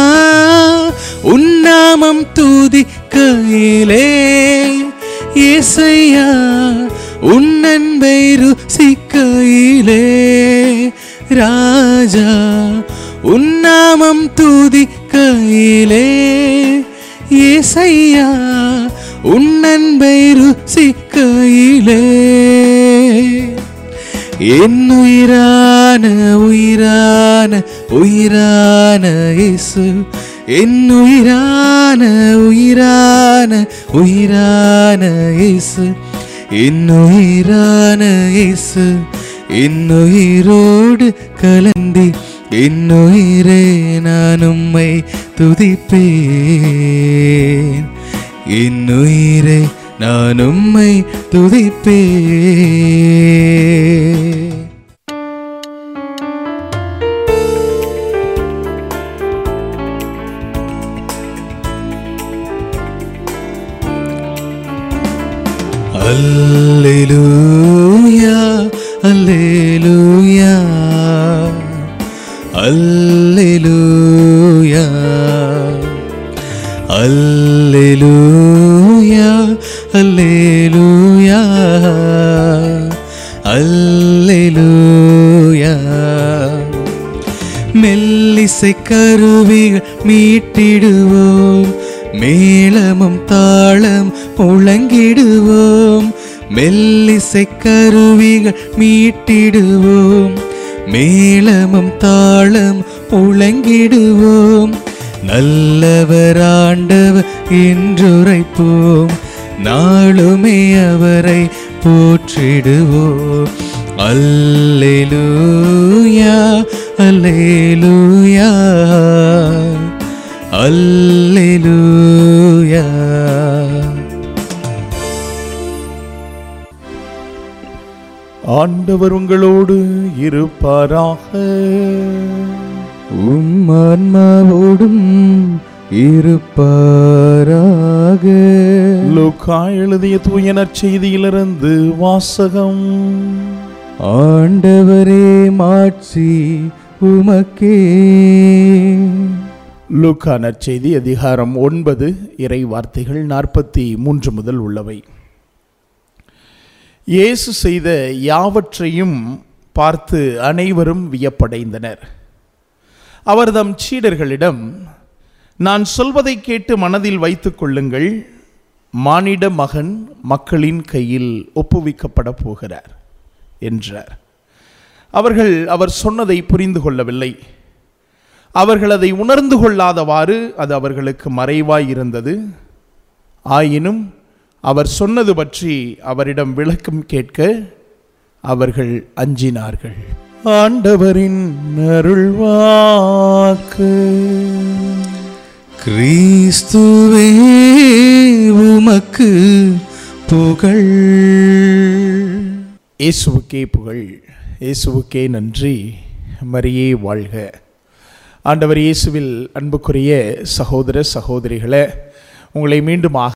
உன்னாமம் துதிக்கையிலே இயேசையா, உன் அன்பை ருசிக்கையிலே ராஜா உன் நாமம் துதிக்கையிலே ஏசையா உன் அன்பை ருசிக்கையிலே என் உயிரான உயிரான உயிரான இயேசு என் உயிரான உயிரான உயிரான இயேசு என் உயிரான இயேசு என் உயிரோடு கலந்தி என் உயிரே நான் உம்மை துதிப்பேன் என் உயிரே நான் உம்மை துதிப்பேன். அல்லேலூயா அல்லேலூயா அல்லேலூயா அல்லேலூயா அல்லேலூயா அல்லேலூயா. மெல்லிசை கருவிகள் மீட்டிடுவோம் மேளமும் தாளம் முழங்கிடுவோம் மெல்லிசை கருவிகள் மீட்டிடுவோம் மேளமும் தாளம் முழங்கிடுவோம் நல்லவர் ஆண்டவர் என்றுரைப்போம் நாளுமே அவரை போற்றிடுவோம். அல்லேலூயா அல்லேலூயா அல்லேலூயா. ஆண்டவர் உங்களோடு இருப்பாராக. உம் ஆன்மாவோடும் இருப்பாராக. லூக்கா எழுதிய தூய நற்செய்தியிலிருந்து வாசகம். ஆண்டவரே மாட்சி உமக்கே. லூக்கா நற்செய்தி அதிகாரம் 9 இறை வார்த்தைகள் 43 முதல் உள்ளவை. இயேசு செய்த யாவற்றையும் பார்த்து அனைவரும் வியப்படைந்தனர். அவர் தம் சீடர்களிடம், நான் சொல்வதை கேட்டு மனதில் வைத்துக் கொள்ளுங்கள், மானிட மகன் மக்களின் கையில் ஒப்புவிக்கப்பட போகிறார் என்றார். அவர்கள் அவர் சொன்னதை புரிந்து கொள்ளவில்லை. அவர்கள் அதை உணர்ந்து கொள்ளாதவாறு அது அவர்களுக்கு மறைவாய் இருந்தது. ஆயினும் அவர் சொன்னது பற்றி அவரிடம் விளக்கம் கேட்க அவர்கள் அஞ்சினார்கள். ஆண்டவரின் அருள்வாக்கு. கிறிஸ்துவே உமக்கு புகழ். இயேசுவுக்கே புகழ், இயேசுவுக்கே நன்றி, மரியே வாழ்க. ஆண்டவர் இயேசுவில் அன்புக்குரிய சகோதர சகோதரிகளே, உங்களை மீண்டும்